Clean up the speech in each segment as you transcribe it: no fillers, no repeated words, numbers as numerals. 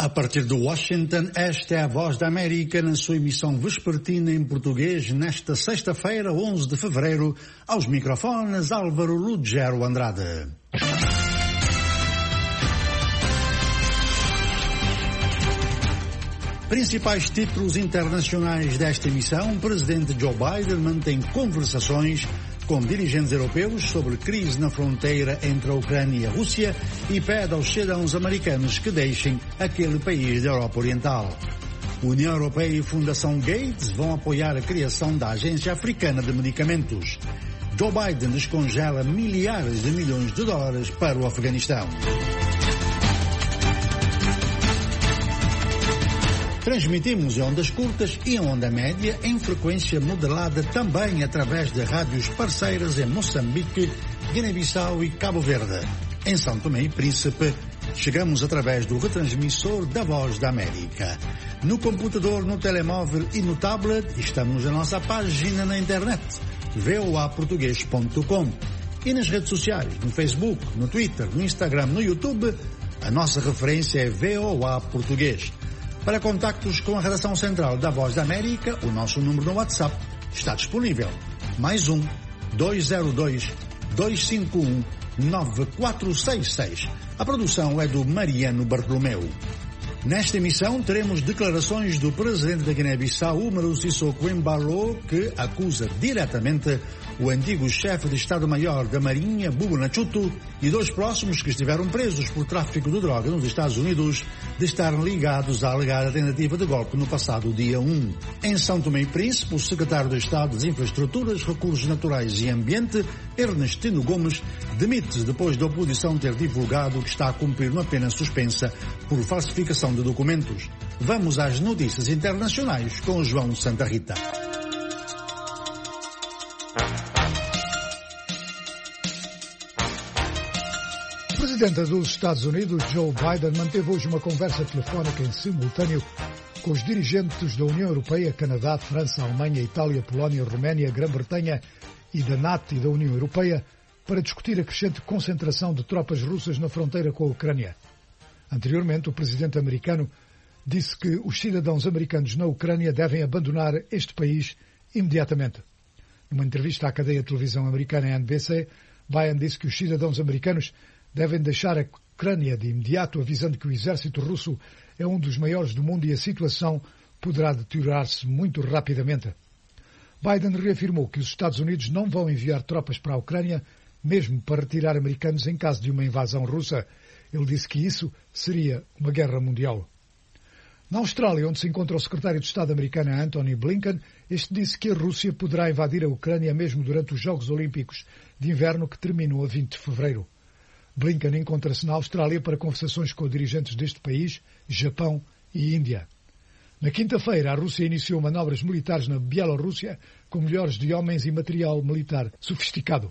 A partir de Washington, esta é a Voz da América na sua emissão vespertina em português nesta sexta-feira, 11 de fevereiro, aos microfones Álvaro Lugero Andrade. Principais títulos internacionais desta emissão: o presidente Joe Biden mantém conversações com dirigentes europeus sobre crise na fronteira entre a Ucrânia e a Rússia e pede aos cidadãos americanos que deixem aquele país da Europa Oriental. União Europeia e Fundação Gates vão apoiar a criação da Agência Africana de Medicamentos. Joe Biden descongela milhares de milhões de dólares para o Afeganistão. Transmitimos em ondas curtas e em onda média em frequência modulada também através de rádios parceiras em Moçambique, Guiné-Bissau e Cabo Verde. Em São Tomé e Príncipe, chegamos através do retransmissor da Voz da América. No computador, no telemóvel e no tablet, estamos na nossa página na internet, voaportugues.com. E nas redes sociais, no Facebook, no Twitter, no Instagram, no YouTube, a nossa referência é VOA Português. Para contactos com a redação central da Voz da América, o nosso número no WhatsApp está disponível. Mais 202-251-9466. A produção é do Mariano Bartolomeu. Nesta emissão teremos declarações do presidente da Guiné-Bissau, Umaru Sissoko Embalo, que acusa diretamente o antigo chefe de Estado-Maior da Marinha, Bubu Nachuto, e dois próximos que estiveram presos por tráfico de droga nos Estados Unidos de estarem ligados à alegada tentativa de golpe no passado dia 1. Em São Tomé e Príncipe, o secretário de Estado das Infraestruturas, Recursos Naturais e Ambiente, Ernestino Gomes, demite-se depois da oposição ter divulgado que está a cumprir uma pena suspensa por falsificação de documentos. Vamos às notícias internacionais com João Santa Rita. O presidente dos Estados Unidos, Joe Biden, manteve hoje uma conversa telefónica em simultâneo com os dirigentes da União Europeia, Canadá, França, Alemanha, Itália, Polónia, Roménia, Grã-Bretanha e da NATO e da União Europeia para discutir a crescente concentração de tropas russas na fronteira com a Ucrânia. Anteriormente, o presidente americano disse que os cidadãos americanos na Ucrânia devem abandonar este país imediatamente. Numa entrevista à cadeia de televisão americana NBC, Biden disse que os cidadãos americanos devem deixar a Ucrânia de imediato, avisando que o exército russo é um dos maiores do mundo e a situação poderá deteriorar-se muito rapidamente. Biden reafirmou que os Estados Unidos não vão enviar tropas para a Ucrânia, mesmo para retirar americanos em caso de uma invasão russa. Ele disse que isso seria uma guerra mundial. Na Austrália, onde se encontra o secretário de Estado americano Antony Blinken, este disse que a Rússia poderá invadir a Ucrânia mesmo durante os Jogos Olímpicos de Inverno que terminam a 20 de fevereiro. Blinken encontra-se na Austrália para conversações com dirigentes deste país, Japão e Índia. Na quinta-feira, a Rússia iniciou manobras militares na Bielorrússia com milhares de homens e material militar sofisticado.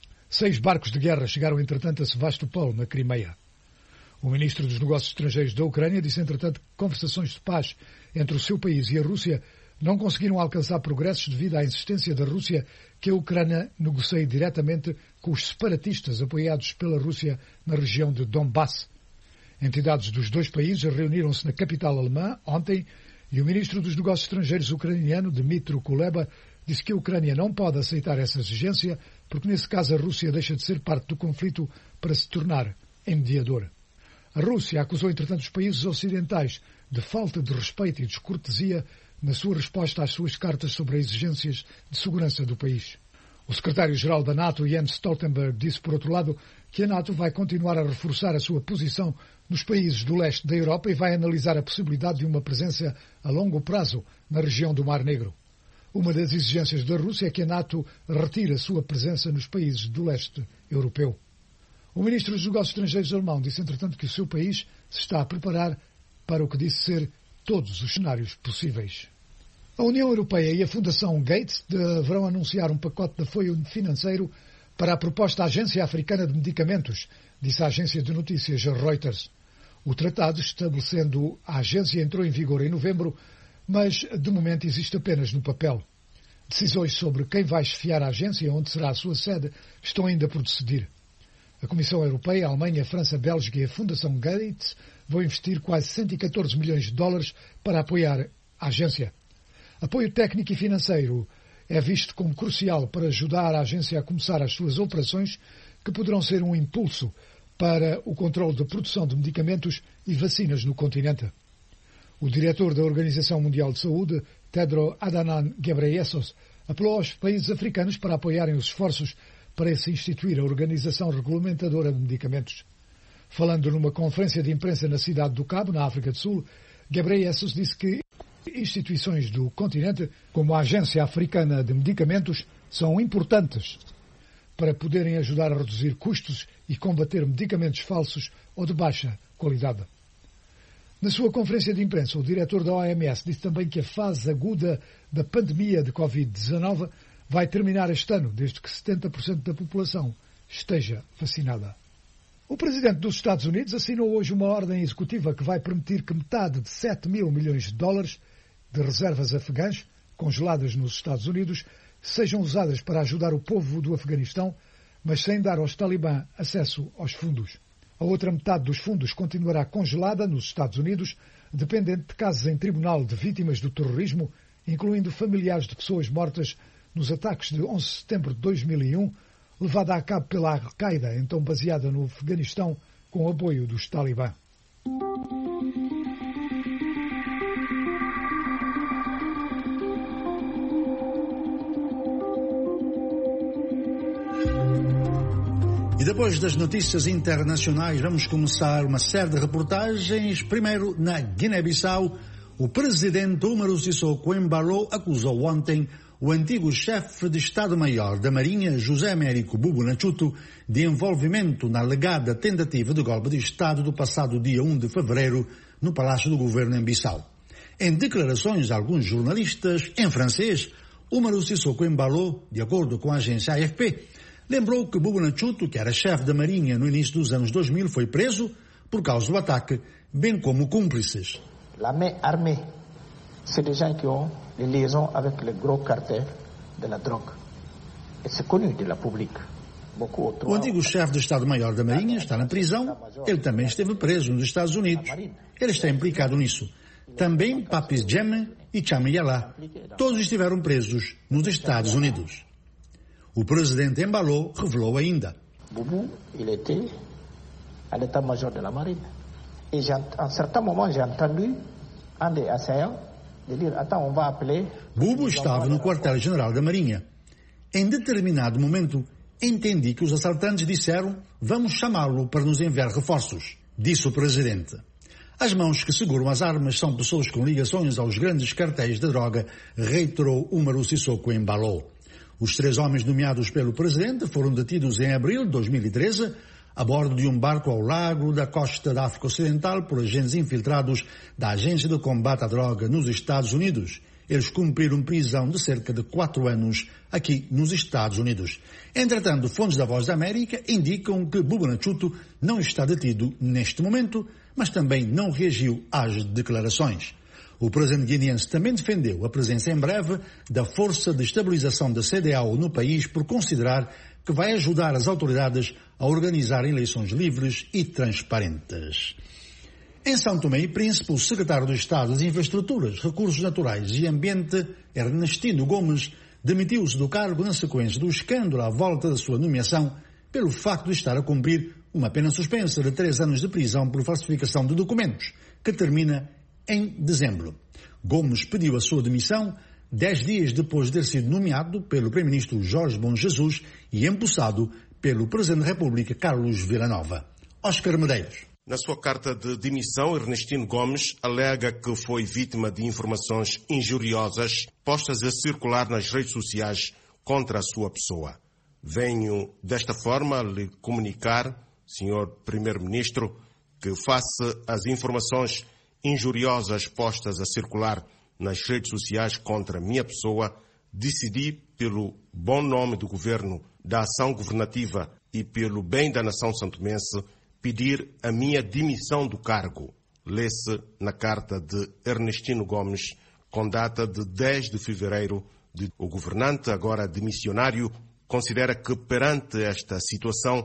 6 barcos de guerra chegaram, entretanto, a Sevastopol, na Crimeia. O ministro dos Negócios Estrangeiros da Ucrânia disse, entretanto, que conversações de paz entre o seu país e a Rússia não conseguiram alcançar progressos devido à insistência da Rússia que a Ucrânia negocie diretamente com os separatistas apoiados pela Rússia na região de Donbass. Entidades dos dois países reuniram-se na capital alemã ontem e o ministro dos Negócios Estrangeiros ucraniano, Dmytro Kuleba, disse que a Ucrânia não pode aceitar essa exigência porque, nesse caso, a Rússia deixa de ser parte do conflito para se tornar em mediador. A Rússia acusou, entretanto, os países ocidentais de falta de respeito e descortesia na sua resposta às suas cartas sobre as exigências de segurança do país. O secretário-geral da NATO, Jens Stoltenberg, disse, por outro lado, que a NATO vai continuar a reforçar a sua posição nos países do leste da Europa e vai analisar a possibilidade de uma presença a longo prazo na região do Mar Negro. Uma das exigências da Rússia é que a NATO retire a sua presença nos países do leste europeu. O ministro dos Negócios Estrangeiros alemão disse, entretanto, que o seu país se está a preparar para o que disse ser todos os cenários possíveis. A União Europeia e a Fundação Gates deverão anunciar um pacote de apoio financeiro para a proposta Agência Africana de Medicamentos, disse a agência de notícias Reuters. O tratado estabelecendo a agência entrou em vigor em novembro, mas de momento existe apenas no papel. Decisões sobre quem vai chefiar a agência e onde será a sua sede estão ainda por decidir. A Comissão Europeia, a Alemanha, a França, a Bélgica e a Fundação Gates vão investir quase 114 milhões de dólares para apoiar a agência. Apoio técnico e financeiro é visto como crucial para ajudar a agência a começar as suas operações, que poderão ser um impulso para o controle da produção de medicamentos e vacinas no continente. O diretor da Organização Mundial de Saúde, Tedros Adhanom Ghebreyesus, apelou aos países africanos para apoiarem os esforços para se instituir a Organização Regulamentadora de Medicamentos. Falando numa conferência de imprensa na cidade do Cabo, na África do Sul, Ghebreyesus disse que instituições do continente, como a Agência Africana de Medicamentos, são importantes para poderem ajudar a reduzir custos e combater medicamentos falsos ou de baixa qualidade. Na sua conferência de imprensa, o diretor da OMS disse também que a fase aguda da pandemia de Covid-19 vai terminar este ano, desde que 70% da população esteja vacinada. O presidente dos Estados Unidos assinou hoje uma ordem executiva que vai permitir que metade de 7 mil milhões de dólares de reservas afegãs, congeladas nos Estados Unidos, sejam usadas para ajudar o povo do Afeganistão, mas sem dar aos talibã acesso aos fundos. A outra metade dos fundos continuará congelada nos Estados Unidos, dependente de casos em tribunal de vítimas do terrorismo, incluindo familiares de pessoas mortas nos ataques de 11 de setembro de 2001, levada a cabo pela Al-Qaeda, então baseada no Afeganistão, com o apoio dos talibã. E depois das notícias internacionais, vamos começar uma série de reportagens. Primeiro, na Guiné-Bissau, o presidente Umaru Sissoko Embalo acusou ontem o antigo chefe de Estado-Maior da Marinha, José Américo Bubu Nachuto, de envolvimento na alegada tentativa de golpe de Estado do passado dia 1 de fevereiro no Palácio do Governo em Bissau. Em declarações a alguns jornalistas em francês, Umaru Sissoko Embalo, de acordo com a agência AFP, lembrou que Bubu Nachuto, que era chefe da Marinha no início dos anos 2000, foi preso por causa do ataque, bem como cúmplices. La main armée, c'est des gens qui ont des liaisons avec les gros cartels de la drogue. Et c'est connu de la publique. O antigo chefe do Estado-Maior da Marinha está na prisão. Ele também esteve preso nos Estados Unidos. Ele está implicado nisso. Também Papis Djemme e Chame Yala. Todos estiveram presos nos Estados Unidos. O presidente Embalo revelou ainda. Bubu, il était à l'état-major de la marine. Et à un certain moment, j'ai entendu un des assaillants dire, attends, on va appeler... Bubu estava no quartel-general da Marinha. Em determinado momento, entendi que os assaltantes disseram, vamos chamá-lo para nos enviar reforços, disse o presidente. As mãos que seguram as armas são pessoas com ligações aos grandes cartéis de droga, reiterou Umaru Sissoko Embalo. Os 3 homens nomeados pelo presidente foram detidos em abril de 2013, a bordo de um barco ao largo da costa da África Ocidental por agentes infiltrados da Agência de Combate à Droga nos Estados Unidos. Eles cumpriram prisão de cerca de 4 anos aqui nos Estados Unidos. Entretanto, fontes da Voz da América indicam que Bubu Nachuto não está detido neste momento, mas também não reagiu às declarações. O presidente guineense também defendeu a presença em breve da Força de Estabilização da CEDEAO no país por considerar que vai ajudar as autoridades a organizar eleições livres e transparentes. Em São Tomé e Príncipe, o secretário de Estado das Infraestruturas, Recursos Naturais e Ambiente, Ernestino Gomes, demitiu-se do cargo na sequência do escândalo à volta da sua nomeação pelo facto de estar a cumprir uma pena suspensa de 3 anos de prisão por falsificação de documentos, que termina em dezembro. Gomes pediu a sua demissão 10 dias depois de ter sido nomeado pelo primeiro-ministro Jorge Bom Jesus e empossado pelo presidente da República Carlos Villanova. Oscar Medeiros. Na sua carta de demissão, Ernestino Gomes alega que foi vítima de informações injuriosas postas a circular nas redes sociais contra a sua pessoa. Venho, desta forma, lhe comunicar, Sr. Primeiro-Ministro, que face às informações injuriosas postas a circular nas redes sociais contra a minha pessoa, decidi, pelo bom nome do Governo, da ação governativa e pelo bem da nação santomense, pedir a minha demissão do cargo. Lê-se na carta de Ernestino Gomes, com data de 10 de fevereiro. O governante, agora demissionário, considera que perante esta situação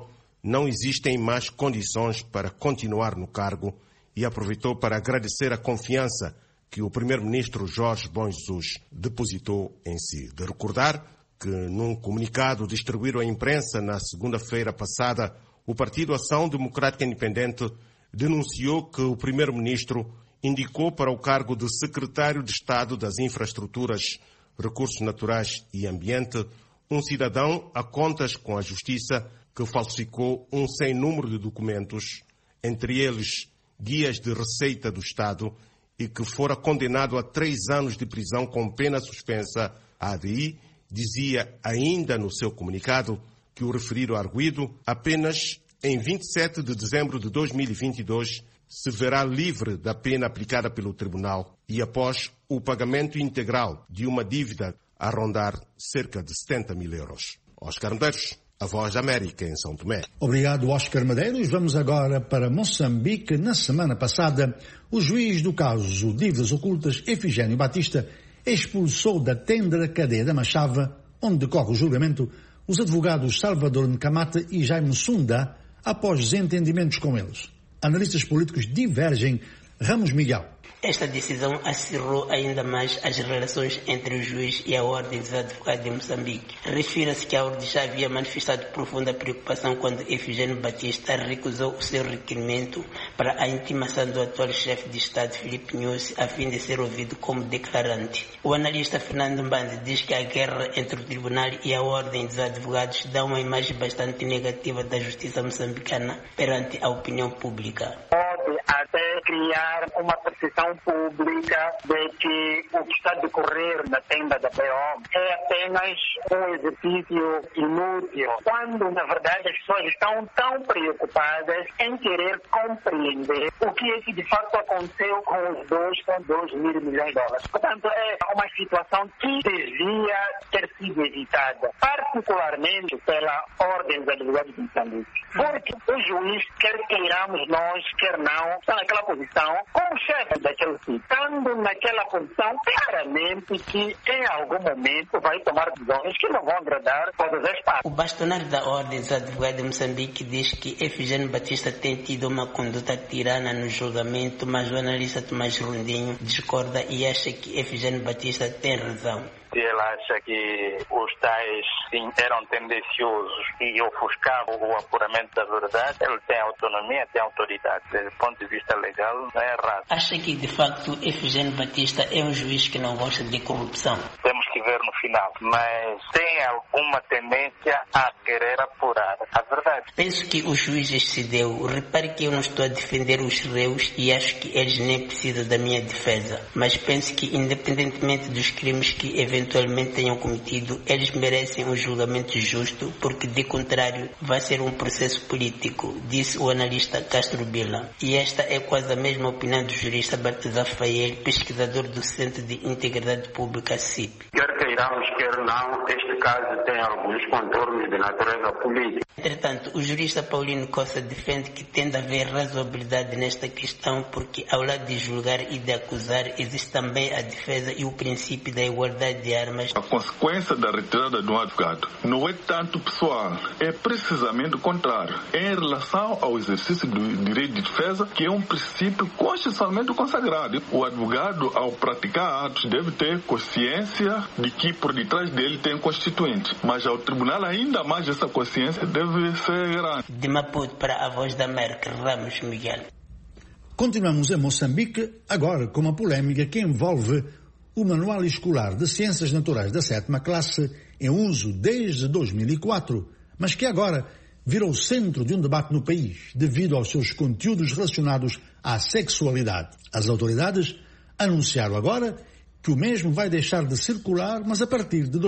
não existem mais condições para continuar no cargo e aproveitou para agradecer a confiança que o primeiro-ministro Jorge Bom Jesus depositou em si. De recordar que, num comunicado distribuído à imprensa na segunda-feira passada, o Partido Ação Democrática Independente denunciou que o primeiro-ministro indicou para o cargo de secretário de Estado das Infraestruturas, Recursos Naturais e Ambiente um cidadão a contas com a Justiça que falsificou um sem número de documentos, entre eles guias de receita do Estado, e que fora condenado a 3 anos de prisão com pena suspensa. A ADI dizia ainda no seu comunicado que o referido arguido apenas em 27 de dezembro de 2022 se verá livre da pena aplicada pelo Tribunal e após o pagamento integral de uma dívida a rondar cerca de 70 mil euros. Oscar Medeiros, a Voz da América, em São Tomé. Obrigado, Oscar Medeiros. Vamos agora para Moçambique. Na semana passada, o juiz do caso Dívidas Ocultas, Efigênio Batista, expulsou da tenda cadeia da Machava, onde decorre o julgamento, os advogados Salvador Ncamata e Jaime Sunda, após desentendimentos com eles. Analistas políticos divergem. Ramos Miguel. Esta decisão acirrou ainda mais as relações entre o juiz e a Ordem dos Advogados de Moçambique. Refira-se que a Ordem já havia manifestado profunda preocupação quando Efigênio Batista recusou o seu requerimento para a intimação do atual chefe de Estado, Filipe Nyusi, a fim de ser ouvido como declarante. O analista Fernando Mbande diz que a guerra entre o Tribunal e a Ordem dos Advogados dá uma imagem bastante negativa da justiça moçambicana perante a opinião pública. Pode até criar uma percepção pública de que o que está a decorrer na tenda da BO é apenas um exercício inútil, quando na verdade as pessoas estão tão preocupadas em querer compreender o que é que de fato aconteceu com os 2,2 mil milhões de dólares. Portanto, é uma situação que devia ter sido evitada, particularmente pela Ordem dos Advogados de Moçambique. Porque o juiz, quer queiramos nós, quer não, está naquela posição como chefe daquele sítio. Estando naquela posição, claramente que em algum momento vai tomar decisões que não vão agradar todas as partes. O bastonário da Ordem dos Advogados de Moçambique diz que Efigênio Batista tem tido uma conduta tirana no julgamento, mas o analista Tomás Rondinho discorda e acha que Efigênio Batista tem razão. Ele acha que os tais sim, eram tendenciosos e ofuscavam o apuramento da verdade. Ele tem autonomia, tem autoridade. Desde o ponto de vista legal, não é errado. Acha que, de facto, Efigênio Batista é um juiz que não gosta de corrupção? Temos que ver no final. Mas tem alguma tendência a querer apurar a verdade. Penso que o juiz excedeu. Repare que eu não estou a defender os réus e acho que eles nem precisam da minha defesa. Mas penso que, independentemente dos crimes que eventualmente tenham cometido, eles merecem um julgamento justo, porque de contrário vai ser um processo político, disse o analista Castro Bila. E esta é quase a mesma opinião do jurista Baltazar Fael, pesquisador do Centro de Integridade Pública, CIP. Quer queiramos, quer não, este caso tem alguns contornos de natureza política. Entretanto, o jurista Paulino Costa defende que tem de haver razoabilidade nesta questão, porque ao lado de julgar e de acusar, existe também a defesa e o princípio da igualdade de armas. A consequência da retirada de um advogado não é tanto pessoal, é precisamente o contrário. É em relação ao exercício do direito de defesa, que é um princípio constitucionalmente consagrado. O advogado, ao praticar atos, deve ter consciência de que por detrás dele tem constituinte. Mas ao tribunal, ainda mais essa consciência deve ser grande. De Maputo para a Voz da América, Ramos Miguel. Continuamos em Moçambique, agora com uma polêmica que envolve o Manual Escolar de Ciências Naturais da 7ª classe, em uso desde 2004, mas que agora virou centro de um debate no país, devido aos seus conteúdos relacionados à sexualidade. As autoridades anunciaram agora que o mesmo vai deixar de circular, mas a partir de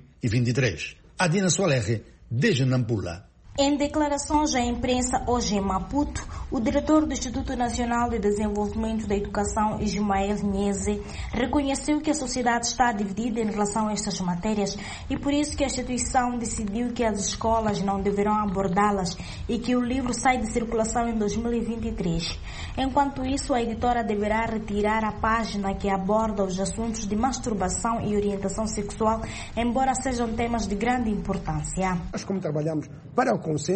2023. Adina Soalerre, desde Nampula. Em declarações à imprensa hoje em Maputo, o diretor do Instituto Nacional de Desenvolvimento da Educação, Ismael Nheze, reconheceu que a sociedade está dividida em relação a estas matérias e por isso que a instituição decidiu que as escolas não deverão abordá-las e que o livro sai de circulação em 2023. Enquanto isso, a editora deverá retirar a página que aborda os assuntos de masturbação e orientação sexual, embora sejam temas de grande importância. Nós, como trabalhamos para o consenso,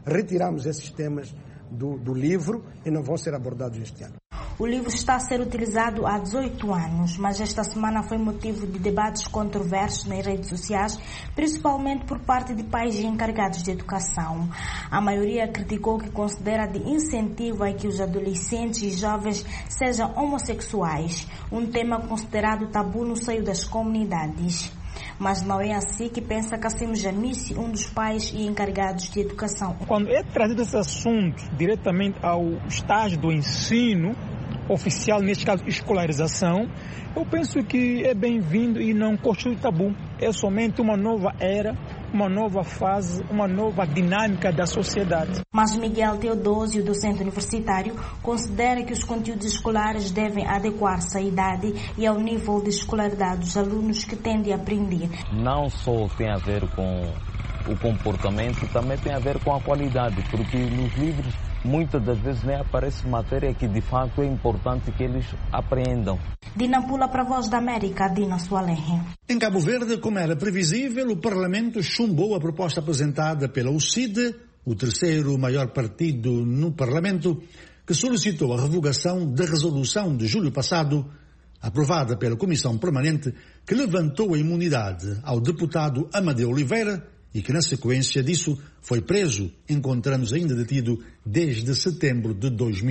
retiramos esses temas do livro e não vão ser abordados este ano. O livro está a ser utilizado há 18 anos, mas esta semana foi motivo de debates controversos nas redes sociais, principalmente por parte de pais e encarregados de educação. A maioria criticou que considera de incentivo a que os adolescentes e jovens sejam homossexuais, um tema considerado tabu no seio das comunidades. Mas não é assim que pensa Cassim Jamice, um dos pais e encarregados de educação. Quando é trazido esse assunto diretamente ao estágio do ensino oficial, neste caso escolarização, eu penso que é bem-vindo e não constitui tabu. É somente uma nova era, uma nova fase, uma nova dinâmica da sociedade. Mas Miguel Teodósio, docente universitário, considera que os conteúdos escolares devem adequar-se à idade e ao nível de escolaridade dos alunos que tendem a aprender. Não só tem a ver com o comportamento, também tem a ver com a qualidade, porque nos livros muitas das vezes nem aparece matéria que de fato é importante que eles aprendam. Dina Pula para a Voz da América, Dina Sualenhe. Em Cabo Verde, como era previsível, o Parlamento chumbou a proposta apresentada pela UCID, o terceiro maior partido no Parlamento, que solicitou a revogação da resolução de julho passado, aprovada pela Comissão Permanente, que levantou a imunidade ao deputado Amadeu Oliveira, e que, na sequência disso, foi preso, encontrando-se ainda detido desde setembro de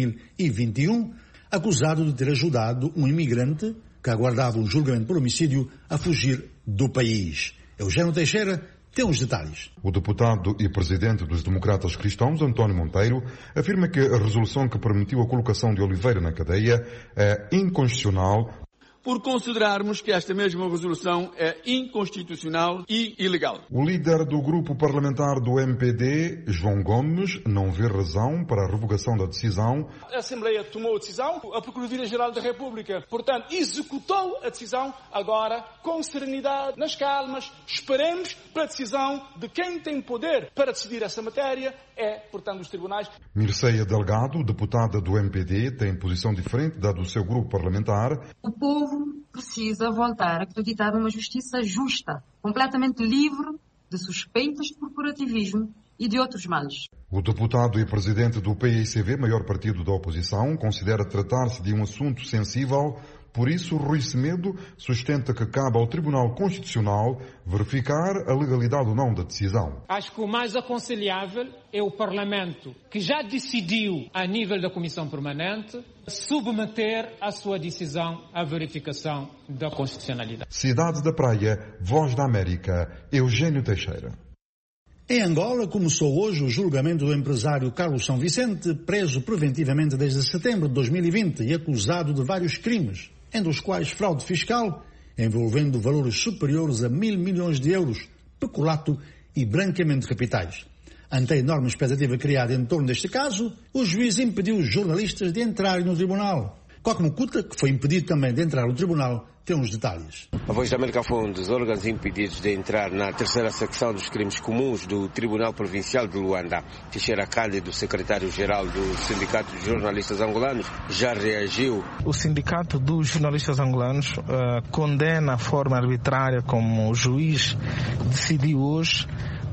2021, acusado de ter ajudado um imigrante que aguardava um julgamento por homicídio a fugir do país. Eugênio Teixeira tem os detalhes. O deputado e presidente dos Democratas Cristãos, António Monteiro, afirma que a resolução que permitiu a colocação de Oliveira na cadeia é inconstitucional, por considerarmos que esta mesma resolução é inconstitucional e ilegal. O líder do grupo parlamentar do MPD, João Gomes, não vê razão para a revogação da decisão. A Assembleia tomou a decisão, a Procuradoria-Geral da República, portanto, executou a decisão, agora, com serenidade, nas calmas, esperemos para a decisão de quem tem poder para decidir essa matéria, portanto, os tribunais. Mirceia Delgado, deputada do MPD, tem posição diferente da do seu grupo parlamentar. O povo precisa voltar a acreditar numa justiça justa, completamente livre de suspeitas de corporativismo e de outros males. O deputado e presidente do PICV, maior partido da oposição, considera tratar-se de um assunto sensível. Por isso, Rui Semedo sustenta que cabe ao Tribunal Constitucional verificar a legalidade ou não da decisão. Acho que o mais aconselhável é o Parlamento, que já decidiu a nível da Comissão Permanente, submeter a sua decisão à verificação da constitucionalidade. Cidade da Praia, Voz da América, Eugênio Teixeira. Em Angola, começou hoje o julgamento do empresário Carlos São Vicente, preso preventivamente desde setembro de 2020 e acusado de vários crimes, entre os quais fraude fiscal, envolvendo valores superiores a 1.000 milhões de euros, peculato e branqueamento de capitais. Ante a enorme expectativa criada em torno deste caso, o juiz impediu os jornalistas de entrarem no tribunal. Coque Mukuta, que foi impedido também de entrar no tribunal, tem uns detalhes. A Voz da América foi um dos órgãos impedidos de entrar na terceira secção dos crimes comuns do Tribunal Provincial de Luanda. Teixeira Cândido, secretário-geral do Sindicato de Jornalistas Angolanos, já reagiu. O Sindicato dos Jornalistas Angolanos condena a forma arbitrária como o juiz decidiu hoje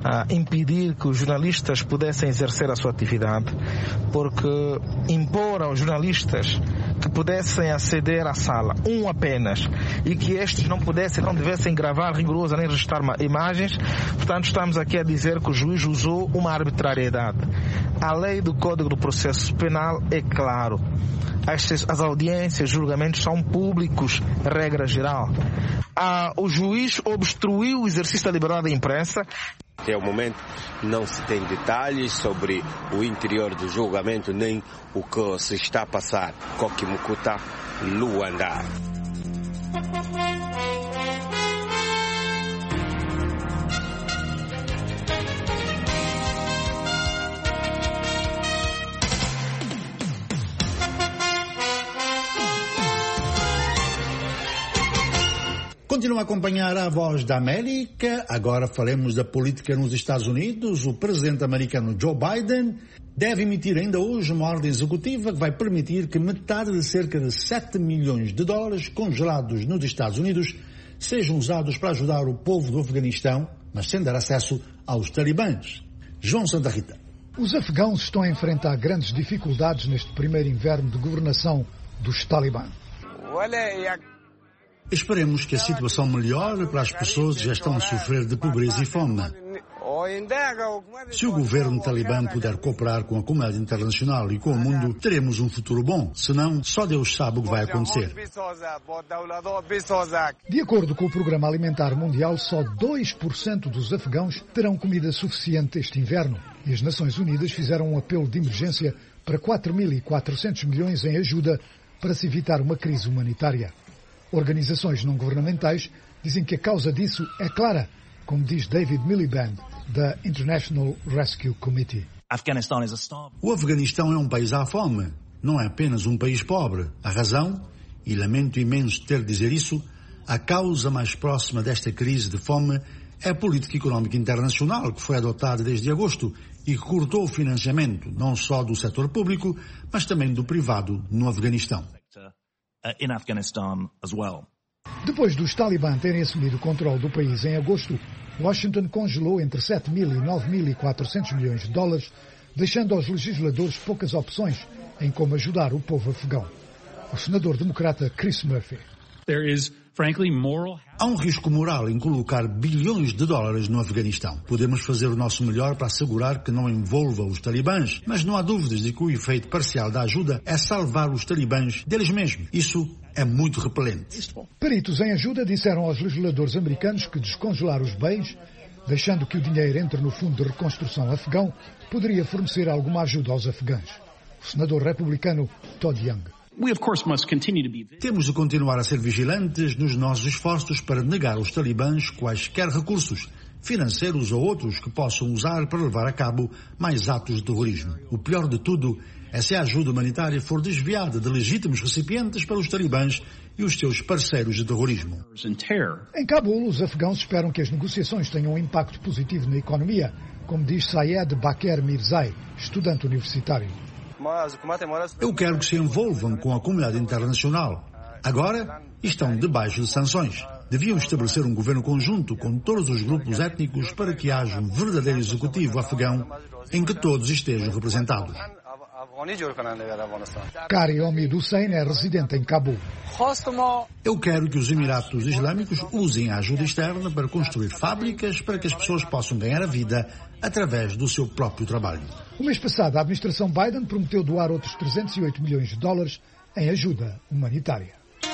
impedir que os jornalistas pudessem exercer a sua atividade, porque impor aos jornalistas que pudessem aceder à sala, um apenas, e que estes não devessem gravar rigorosa nem registrar imagens. Portanto, estamos aqui a dizer que o juiz usou uma arbitrariedade. A lei do Código do Processo Penal é claro. As audiências, julgamentos são públicos, regra geral. O juiz obstruiu o exercício da liberdade da imprensa. Até o momento não se tem detalhes sobre o interior do julgamento nem o que se está a passar. Coque Mukuta, Luanda. Continua a acompanhar a Voz da América. Agora falemos da política nos Estados Unidos. O presidente americano Joe Biden deve emitir ainda hoje uma ordem executiva que vai permitir que metade de cerca de 7 milhões de dólares congelados nos Estados Unidos sejam usados para ajudar o povo do Afeganistão, mas sem dar acesso aos talibãs. João Santa Rita. Os afegãos estão a enfrentar grandes dificuldades neste primeiro inverno de governação dos Talibã. Esperemos que a situação melhore para as pessoas que já estão a sofrer de pobreza e fome. Se o governo talibã puder cooperar com a comunidade internacional e com o mundo, teremos um futuro bom. Senão, só Deus sabe o que vai acontecer. De acordo com o Programa Alimentar Mundial, só 2% dos afegãos terão comida suficiente este inverno. E as Nações Unidas fizeram um apelo de emergência para 4.400 milhões em ajuda para se evitar uma crise humanitária. Organizações não governamentais dizem que a causa disso é clara, como diz David Miliband, da International Rescue Committee. O Afeganistão é um país à fome, não é apenas um país pobre. A razão, e lamento imenso ter de dizer isso, a causa mais próxima desta crise de fome é a política económica internacional que foi adotada desde agosto e que cortou o financiamento não só do setor público, mas também do privado no Afeganistão. Depois dos Talibã terem assumido o controle do país em agosto, Washington congelou entre 7.000 e 9.400 milhões de dólares, deixando aos legisladores poucas opções em como ajudar o povo afegão. O senador democrata Chris Murphy. Há um risco moral em colocar bilhões de dólares no Afeganistão. Podemos fazer o nosso melhor para assegurar que não envolva os talibãs, mas não há dúvidas de que o efeito parcial da ajuda é salvar os talibãs deles mesmos. Isso é muito repelente. Peritos em ajuda disseram aos legisladores americanos que descongelar os bens, deixando que o dinheiro entre no Fundo de Reconstrução Afegão, poderia fornecer alguma ajuda aos afegãos. O senador republicano Todd Young. Temos de continuar a ser vigilantes nos nossos esforços para negar aos talibãs quaisquer recursos, financeiros ou outros, que possam usar para levar a cabo mais atos de terrorismo. O pior de tudo é se a ajuda humanitária for desviada de legítimos recipientes para os talibãs e os seus parceiros de terrorismo. Em Cabul, os afegãos esperam que as negociações tenham um impacto positivo na economia, como diz Sayed Baker Mirzai, estudante universitário. Eu quero que se envolvam com a comunidade internacional. Agora, estão debaixo de sanções. Deviam estabelecer um governo conjunto com todos os grupos étnicos para que haja um verdadeiro executivo afegão em que todos estejam representados. Kari Omid Hussein é residente em Cabul. Eu quero que os Emiratos Islâmicos usem a ajuda externa para construir fábricas para que as pessoas possam ganhar a vida através do seu próprio trabalho. O mês passado, a administração Biden prometeu doar outros 308 milhões de dólares em ajuda humanitária.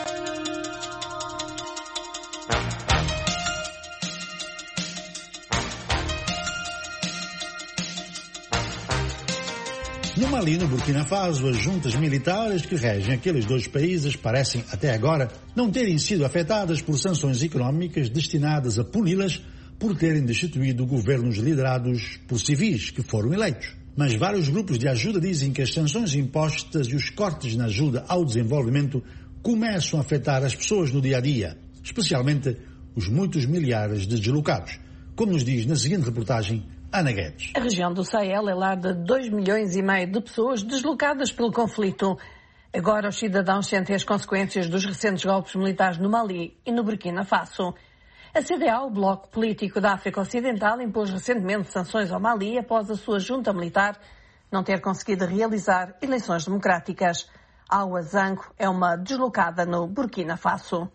No Mali e no Burkina Faso, as juntas militares que regem aqueles dois países parecem, até agora, não terem sido afetadas por sanções económicas destinadas a puni-las por terem destituído governos liderados por civis que foram eleitos. Mas vários grupos de ajuda dizem que as sanções impostas e os cortes na ajuda ao desenvolvimento começam a afetar as pessoas no dia a dia, especialmente os muitos milhares de deslocados, como nos diz na seguinte reportagem Ana Guedes. A região do Sahel é lar de 2,5 milhões de pessoas deslocadas pelo conflito. Agora os cidadãos sentem as consequências dos recentes golpes militares no Mali e no Burkina Faso. A CDA, o Bloco Político da África Ocidental, impôs recentemente sanções ao Mali após a sua junta militar não ter conseguido realizar eleições democráticas. Awa Zango é uma deslocada no Burkina Faso.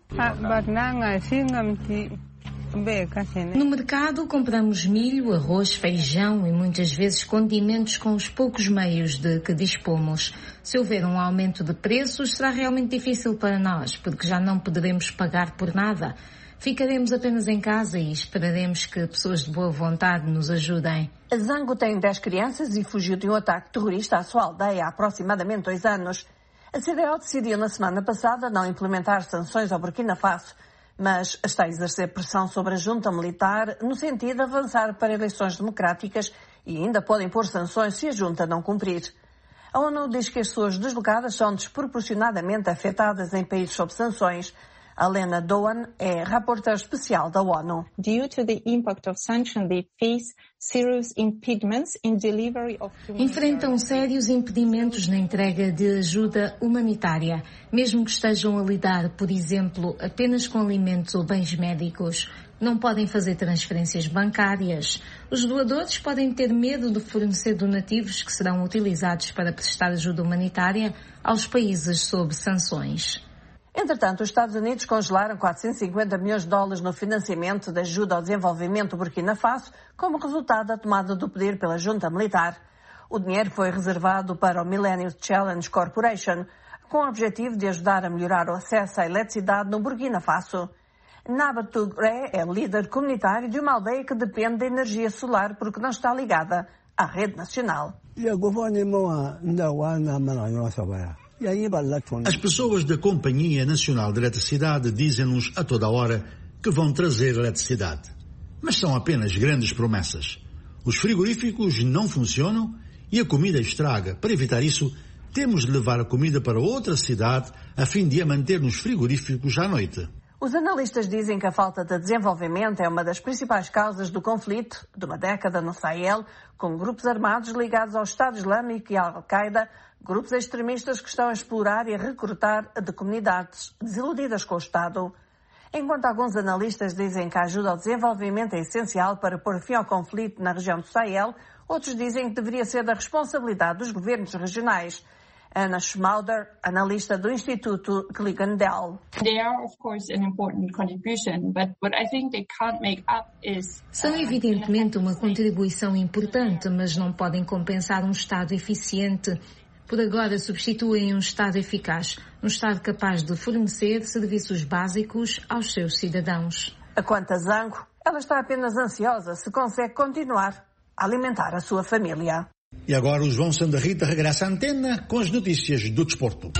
No mercado compramos milho, arroz, feijão e muitas vezes condimentos com os poucos meios de que dispomos. Se houver um aumento de preços, será realmente difícil para nós, porque já não poderemos pagar por nada. Ficaremos apenas em casa e esperaremos que pessoas de boa vontade nos ajudem. Zango tem 10 crianças e fugiu de um ataque terrorista à sua aldeia há aproximadamente 2 anos. A CDAO decidiu na semana passada não implementar sanções ao Burkina Faso, mas está a exercer pressão sobre a junta militar no sentido de avançar para eleições democráticas e ainda pode impor sanções se a junta não cumprir. A ONU diz que as pessoas deslocadas são desproporcionadamente afetadas em países sob sanções, Alena Doan é rapporteur especial da ONU. Due to the impact of sanctions, they face serious impediments in delivery of Enfrentam sérios impedimentos na entrega de ajuda humanitária, mesmo que estejam a lidar, por exemplo, apenas com alimentos ou bens médicos. Não podem fazer transferências bancárias. Os doadores podem ter medo de fornecer donativos que serão utilizados para prestar ajuda humanitária aos países sob sanções. Entretanto, os Estados Unidos congelaram 450 milhões de dólares no financiamento da ajuda ao desenvolvimento do Burkina Faso como resultado da tomada do poder pela junta militar. O dinheiro foi reservado para o Millennium Challenge Corporation, com o objetivo de ajudar a melhorar o acesso à eletricidade no Burkina Faso. Nabatugre é líder comunitário de uma aldeia que depende da energia solar porque não está ligada à rede nacional. As pessoas da Companhia Nacional de Eletricidade dizem-nos a toda hora que vão trazer eletricidade. Mas são apenas grandes promessas. Os frigoríficos não funcionam e a comida estraga. Para evitar isso, temos de levar a comida para outra cidade a fim de a manter nos frigoríficos à noite. Os analistas dizem que a falta de desenvolvimento é uma das principais causas do conflito de uma década no Sahel, com grupos armados ligados ao Estado Islâmico e à Al-Qaeda, grupos extremistas que estão a explorar e a recrutar de comunidades desiludidas com o Estado. Enquanto alguns analistas dizem que a ajuda ao desenvolvimento é essencial para pôr fim ao conflito na região do Sahel, outros dizem que deveria ser da responsabilidade dos governos regionais. Anna Schmauder, analista do Instituto Glickendale. São evidentemente uma contribuição importante, mas não podem compensar um Estado eficiente. Por agora substituem um Estado eficaz, um Estado capaz de fornecer serviços básicos aos seus cidadãos. Quanto a Zango, ela está apenas ansiosa se consegue continuar a alimentar a sua família. E agora o João Santa Rita regressa à antena com as notícias do desporto.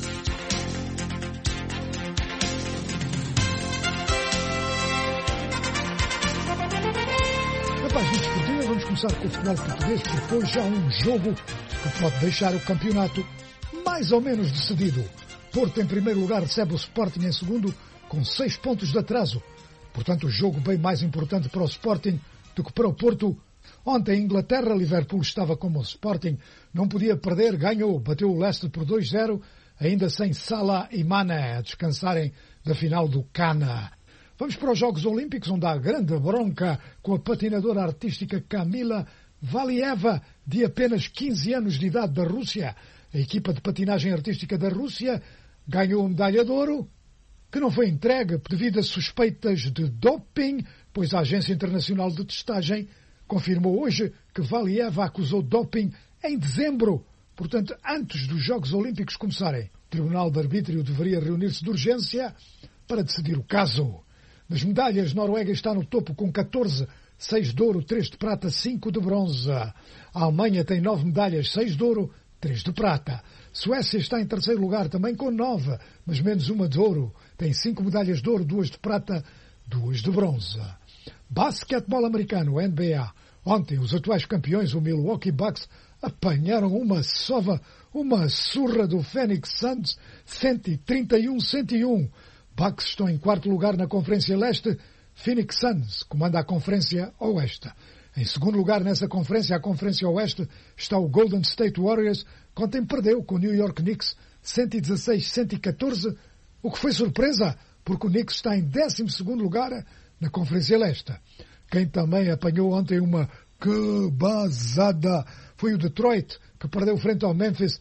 Na página desportiva vamos começar com o futebol português, porque hoje há um jogo que pode deixar o campeonato mais ou menos decidido. Porto em primeiro lugar recebe o Sporting em segundo com 6 pontos de atraso. Portanto, o jogo bem mais importante para o Sporting do que para o Porto. Ontem, em Inglaterra, Liverpool estava como o Sporting, não podia perder, ganhou, bateu o Leicester por 2-0, ainda sem Salah e Mané a descansarem da final do Cana. Vamos para os Jogos Olímpicos, onde há grande bronca com a patinadora artística Kamila Valieva, de apenas 15 anos de idade da Rússia. A equipa de patinagem artística da Rússia ganhou a medalha de ouro, que não foi entregue devido a suspeitas de doping, pois a Agência Internacional de Testagem confirmou hoje que Valieva acusou doping em dezembro, portanto, antes dos Jogos Olímpicos começarem. O Tribunal de Arbítrio deveria reunir-se de urgência para decidir o caso. Nas medalhas, Noruega está no topo com 14, 6 de ouro, 3 de prata, 5 de bronze. A Alemanha tem 9 medalhas, 6 de ouro, 3 de prata. Suécia está em terceiro lugar também com 9, mas menos uma de ouro. Tem 5 medalhas de ouro, 2 de prata, 2 de bronze. Basquetebol americano, NBA. Ontem, os atuais campeões, o Milwaukee Bucks, apanharam uma surra do Phoenix Suns, 131-101. Bucks estão em quarto lugar na Conferência Leste. Phoenix Suns comanda a Conferência Oeste. Em segundo lugar nessa conferência, a Conferência Oeste, está o Golden State Warriors, que ontem perdeu com o New York Knicks, 116-114, o que foi surpresa, porque o Knicks está em 12º lugar na Conferência Leste. Quem também apanhou ontem uma cabazada foi o Detroit, que perdeu frente ao Memphis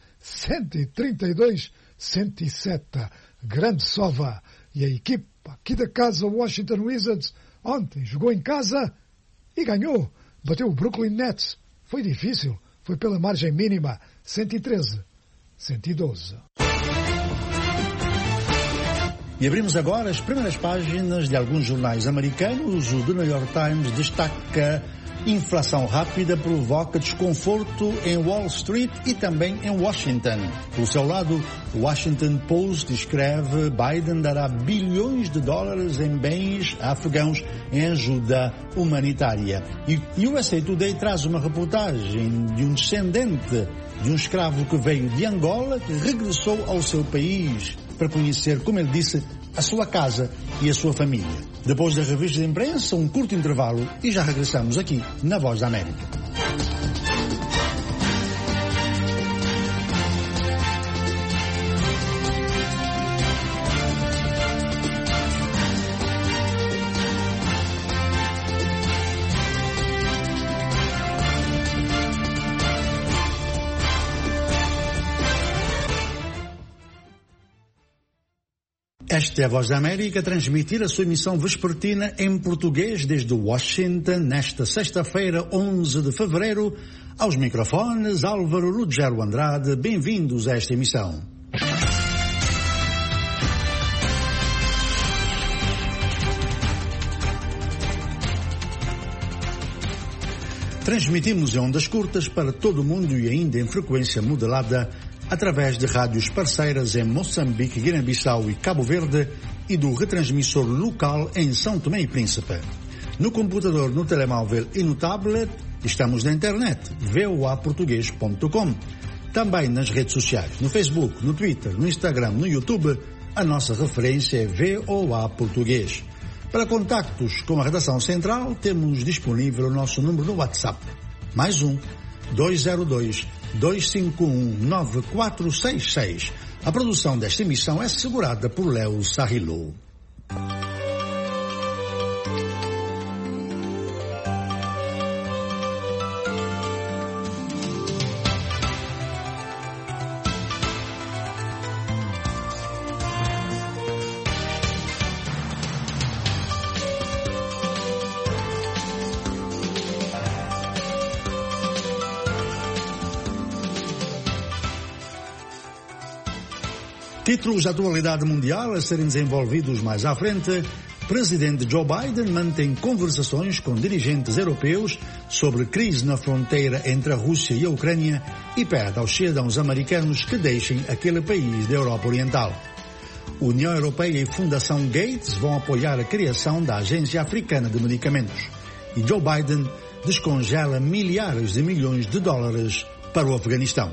132-107. Grande sova. E a equipa aqui da casa, o Washington Wizards, ontem jogou em casa e ganhou. Bateu o Brooklyn Nets. Foi difícil. Foi pela margem mínima. 113-112. E abrimos agora as primeiras páginas de alguns jornais americanos. O The New York Times destaca: inflação rápida provoca desconforto em Wall Street e também em Washington. Por seu lado, o Washington Post escreve: Biden dará bilhões de dólares em bens a afegãos em ajuda humanitária. E USA Today traz uma reportagem de um descendente de um escravo que veio de Angola, que regressou ao seu país para conhecer, como ele disse, a sua casa e a sua família. Depois da revista de imprensa, um curto intervalo e já regressamos aqui na Voz da América. Esta é a Voz da América a transmitir a sua emissão vespertina em português desde Washington, nesta sexta-feira, 11 de fevereiro. Aos microfones, Álvaro Ruggiero Andrade. Bem-vindos a esta emissão. Transmitimos em ondas curtas para todo o mundo e ainda em frequência modulada através de rádios parceiras em Moçambique, Guiné-Bissau e Cabo Verde e do retransmissor local em São Tomé e Príncipe. No computador, no telemóvel e no tablet, estamos na internet, voaportugues.com. Também nas redes sociais, no Facebook, no Twitter, no Instagram, no YouTube, a nossa referência é VOA Português. Para contactos com a redação central, temos disponível o nosso número no WhatsApp. Mais 202-251-9466. A produção desta emissão é assegurada por Léo Sarrilou. Títulos da atualidade mundial a serem desenvolvidos mais à frente. Presidente Joe Biden mantém conversações com dirigentes europeus sobre crise na fronteira entre a Rússia e a Ucrânia e pede aos cidadãos americanos que deixem aquele país da Europa Oriental. União Europeia e Fundação Gates vão apoiar a criação da Agência Africana de Medicamentos. E Joe Biden descongela milhares de milhões de dólares para o Afeganistão.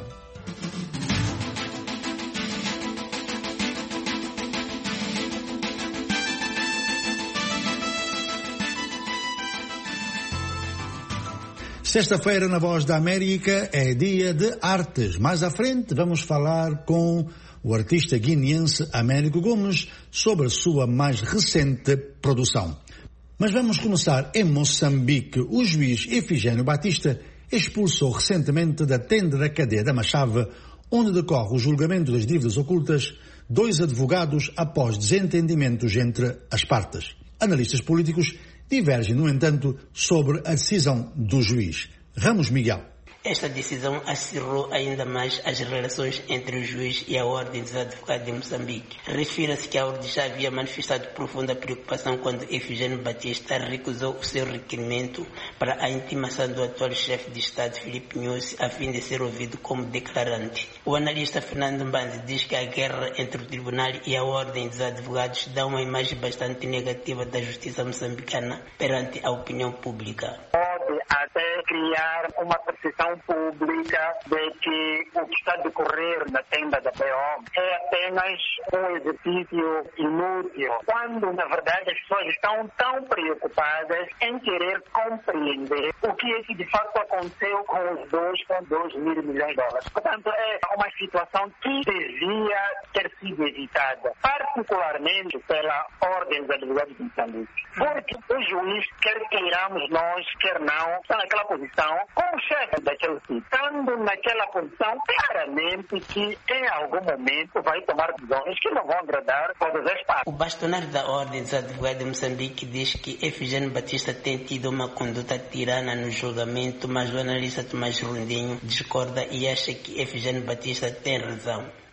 Sexta-feira, na Voz da América, é dia de artes. Mais à frente, vamos falar com o artista guineense Américo Gomes sobre a sua mais recente produção. Mas vamos começar em Moçambique. O juiz Efigênio Batista expulsou recentemente da tenda da cadeia da Machave, onde decorre o julgamento das dívidas ocultas, 2 advogados após desentendimentos entre as partes. Analistas políticos divergem, no entanto, sobre a decisão do juiz. Ramos Miguel. Esta decisão acirrou ainda mais as relações entre o juiz e a Ordem dos Advogados de Moçambique. Refira-se que a Ordem já havia manifestado profunda preocupação quando Efigênio Batista recusou o seu requerimento para a intimação do atual chefe de Estado, Filipe Nyusi, a fim de ser ouvido como declarante. O analista Fernando Mbanzi diz que a guerra entre o Tribunal e a Ordem dos Advogados dá uma imagem bastante negativa da justiça moçambicana perante a opinião pública. Pode até criar uma percepção pública de que o que está a decorrer na tenda da BO é apenas um exercício inútil, quando na verdade as pessoas estão tão preocupadas em querer compreender o que é que de fato aconteceu com os 2,2 mil milhões de dólares. Portanto, é uma situação que devia ter sido evitada, particularmente pela Ordem dos Advogados de Moçambique. Porque o juiz, quer queiramos nós, quer não, está naquela posição como chefe daquele sítio. Estando naquela posição, claramente que em algum momento vai tomar decisões que não vão agradar todas as partes. O bastonário da Ordem dos Advogados de Moçambique diz que Efigênio Batista tem tido uma conduta tirana no julgamento, mas o analista Tomás Rondinho discorda e acha que Efigênio Batista tem razão.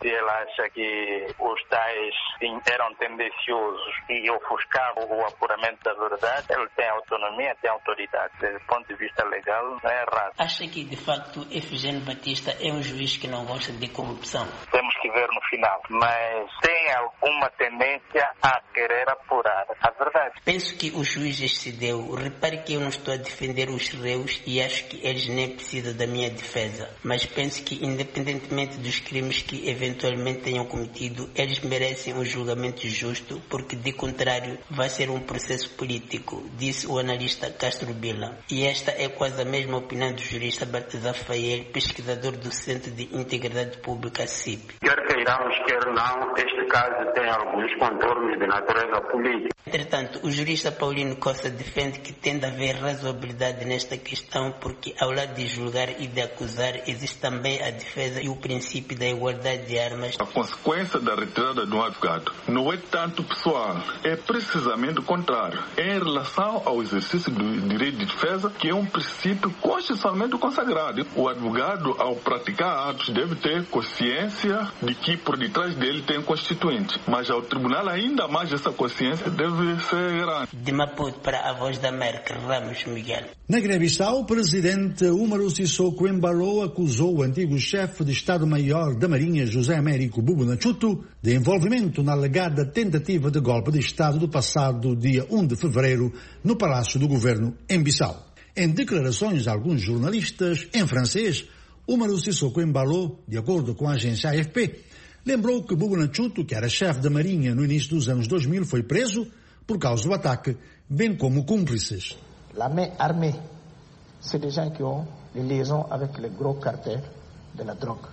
Se ele acha que os tais eram tendenciosos e ofuscavam o apuramento da verdade, ele tem autonomia, tem autoridade. Desde o ponto de vista legal, não é errado. Acha que, de facto, Efigênio Batista é um juiz que não gosta de corrupção? Temos que ver no final, mas tem alguma tendência a querer apurar a verdade. Penso que o juiz excedeu. Repare que eu não estou a defender os réus e acho que eles nem precisam da minha defesa. Mas penso que, independentemente dos crimes que eventualmente tenham cometido, eles merecem um julgamento justo, porque, de contrário, vai ser um processo político, disse o analista Castro Bila. E esta é quase a mesma opinião do jurista Baltazar Fael, pesquisador do Centro de Integridade Pública, CIP. Quer queiramos, quer não, este caso tem alguns contornos de natureza política. Entretanto, o jurista Paulino Costa defende que tem de haver razoabilidade nesta questão, porque ao lado de julgar e de acusar, existe também a defesa e o princípio da igualdade de armas. A consequência da retirada de um advogado não é tanto pessoal, é precisamente o contrário. É em relação ao exercício do direito de defesa, que é um princípio constitucionalmente consagrado. O advogado, ao praticar atos, deve ter consciência de que por detrás dele tem constituinte, mas ao tribunal ainda mais essa consciência deve ser grande. De Maputo para a Voz da América, Ramos Miguel. Na Guiné-Bissau, o presidente Umaru Sissoko Embalo acusou o antigo chefe de Estado-Maior da Marinha, José Américo Bubu Nachuto, de envolvimento na alegada tentativa de golpe de Estado do passado dia 1 de fevereiro no Palácio do Governo em Bissau. Em declarações a alguns jornalistas em francês, Umaru Sissoko Embalo, de acordo com a agência AFP, lembrou que Bubu Nachuto, que era chefe da Marinha no início dos anos 2000, foi preso por causa do ataque, bem como cúmplices. La main armée, c'est des gens qui ont des liaisons avec les gros cartels de la drogue.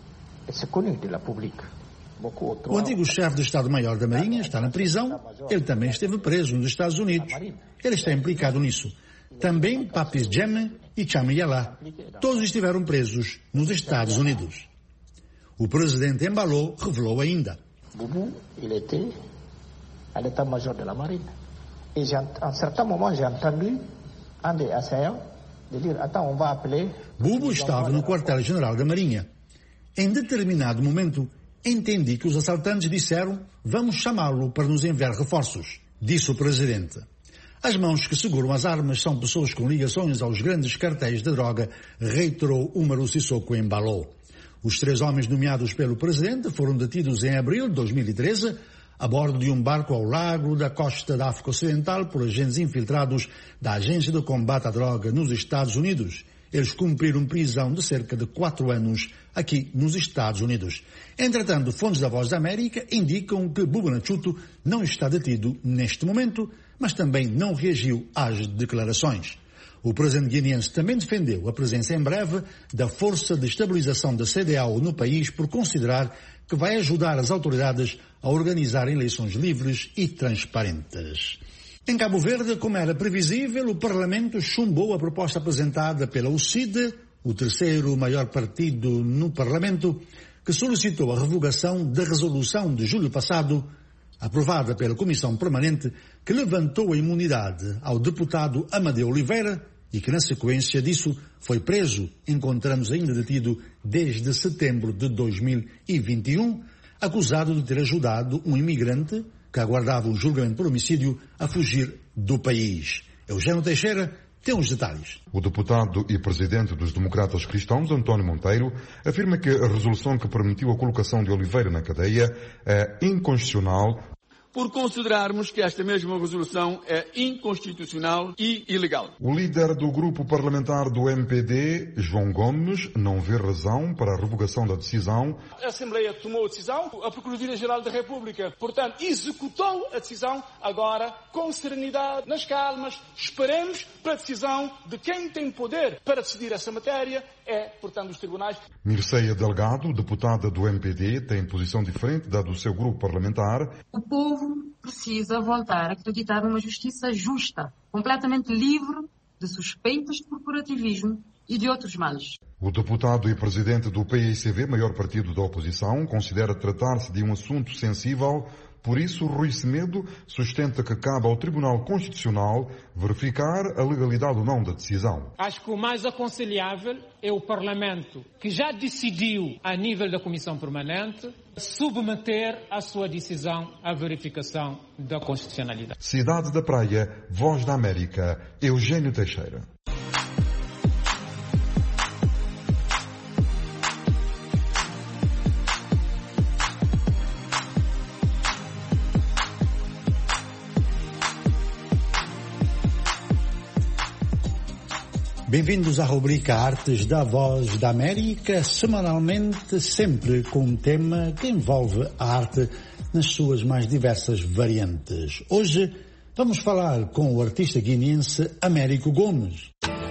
Et c'est connu de la publique. O antigo chefe do Estado-Maior da Marinha está na prisão. Ele também esteve preso nos Estados Unidos. Ele está implicado nisso. Também Papis Djemme e Chame Yala. Todos estiveram presos nos Estados Unidos. O presidente Embalo revelou ainda. Bubu, ele était à l'état-major de la marine. Et à un certain moment, j'ai entendu un des assaillants de dire, attends, on va appeler... Bubu estava no quartel-general da Marinha. Em determinado momento, entendi que os assaltantes disseram, vamos chamá-lo para nos enviar reforços, disse o presidente. As mãos que seguram as armas são pessoas com ligações aos grandes cartéis de droga, reiterou Umaru Sissoko Embalo. Os 3 homens nomeados pelo presidente foram detidos em abril de 2013, a bordo de um barco ao largo da costa da África Ocidental por agentes infiltrados da Agência de Combate à Droga nos Estados Unidos. Eles cumpriram prisão de cerca de 4 anos aqui nos Estados Unidos. Entretanto, fontes da Voz da América indicam que Bubu Nachuto não está detido neste momento, mas também não reagiu às declarações. O presidente guineense também defendeu a presença em breve da Força de Estabilização da CEDEAO no país por considerar que vai ajudar as autoridades a organizar eleições livres e transparentes. Em Cabo Verde, como era previsível, o Parlamento chumbou a proposta apresentada pela UCID, o terceiro maior partido no Parlamento, que solicitou a revogação da resolução de julho passado, aprovada pela Comissão Permanente, que levantou a imunidade ao deputado Amadeu Oliveira e que, na sequência disso, foi preso, encontrando-se ainda detido desde setembro de 2021, acusado de ter ajudado um imigrante que aguardava um julgamento por homicídio a fugir do país. Eugênio Teixeira tem os detalhes. O deputado e presidente dos Democratas Cristãos, António Monteiro, afirma que a resolução que permitiu a colocação de Oliveira na cadeia é inconstitucional, por considerarmos que esta mesma resolução é inconstitucional e ilegal. O líder do grupo parlamentar do MPD, João Gomes, não vê razão para a revogação da decisão. A Assembleia tomou a decisão, a Procuradoria-Geral da República, portanto, executou a decisão, agora, com serenidade, nas calmas, esperemos para a decisão de quem tem poder para decidir essa matéria, portanto, os tribunais. Mirceia Delgado, deputada do MPD, tem posição diferente da do seu grupo parlamentar. O povo precisa voltar a acreditar numa justiça justa, completamente livre de suspeitas de corporativismo e de outros males. O deputado e presidente do PICV, maior partido da oposição, considera tratar-se de um assunto sensível, Por isso, Rui Semedo sustenta que cabe ao Tribunal Constitucional verificar a legalidade ou não da decisão. Acho que o mais aconselhável é o Parlamento, que já decidiu a nível da Comissão Permanente, submeter a sua decisão à verificação da constitucionalidade. Cidade da Praia, Voz da América, Eugênio Teixeira. Bem-vindos à rubrica Artes da Voz da América, semanalmente sempre com um tema que envolve a arte nas suas mais diversas variantes. Hoje vamos falar com o artista guineense Américo Gomes.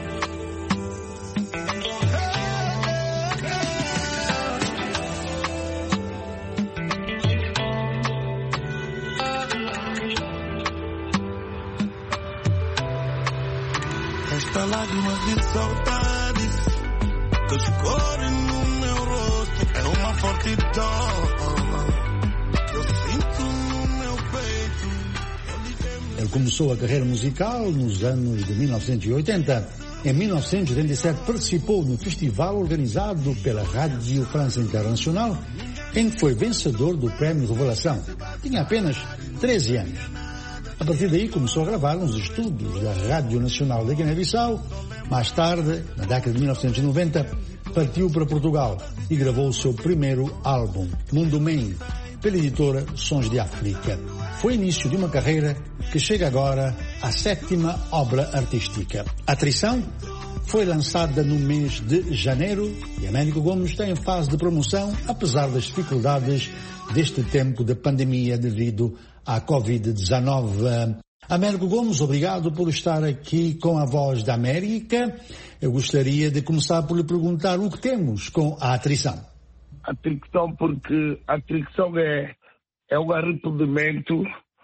Lágrimas de saudade que escorrem no meu rosto, é uma forte dor que eu sinto no meu peito. Ele começou a carreira musical nos anos de 1980. Em 1987 participou no festival organizado pela Rádio França Internacional, em que foi vencedor do Prémio Revelação. Tinha apenas 13 anos. A partir daí começou a gravar nos estúdios da Rádio Nacional da Guiné-Bissau. Mais tarde, na década de 1990, partiu para Portugal e gravou o seu primeiro álbum, Mundo Man, pela editora Sons de África. Foi o início de uma carreira que chega agora à 7ª obra artística. A Trição foi lançada no mês de janeiro e Américo Gomes está em fase de promoção, apesar das dificuldades deste tempo de pandemia devido à Covid-19. Américo Gomes, obrigado por estar aqui com a Voz da América. Eu gostaria de começar por lhe perguntar o que temos com a Trição. A Trição, porque a Trição é um arrependimento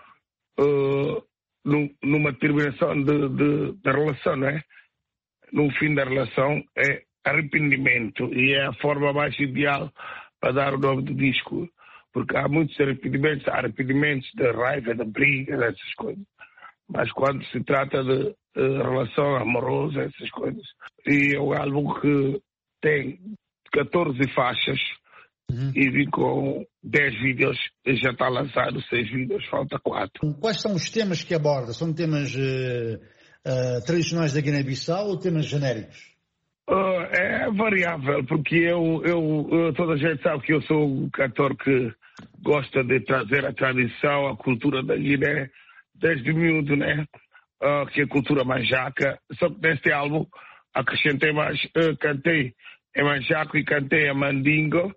numa terminação da relação, não é? No fim da relação é arrependimento e é a forma mais ideal para dar o nome do disco. Porque há muitos arrependimentos de raiva, de briga, dessas coisas. Mas quando se trata de relação amorosa, essas coisas. E é um álbum que tem 14 faixas e vim com 10 vídeos, já está lançado 6 vídeos, falta 4. Quais são os temas que aborda? São temas tradicionais da Guiné-Bissau ou temas genéricos? É variável, porque toda a gente sabe que eu sou um cantor que gosta de trazer a tradição, a cultura da Guiné, desde miúdo, né? Que é a cultura manjaca. Só que neste álbum acrescentei mais, cantei em manjaco e cantei em mandingo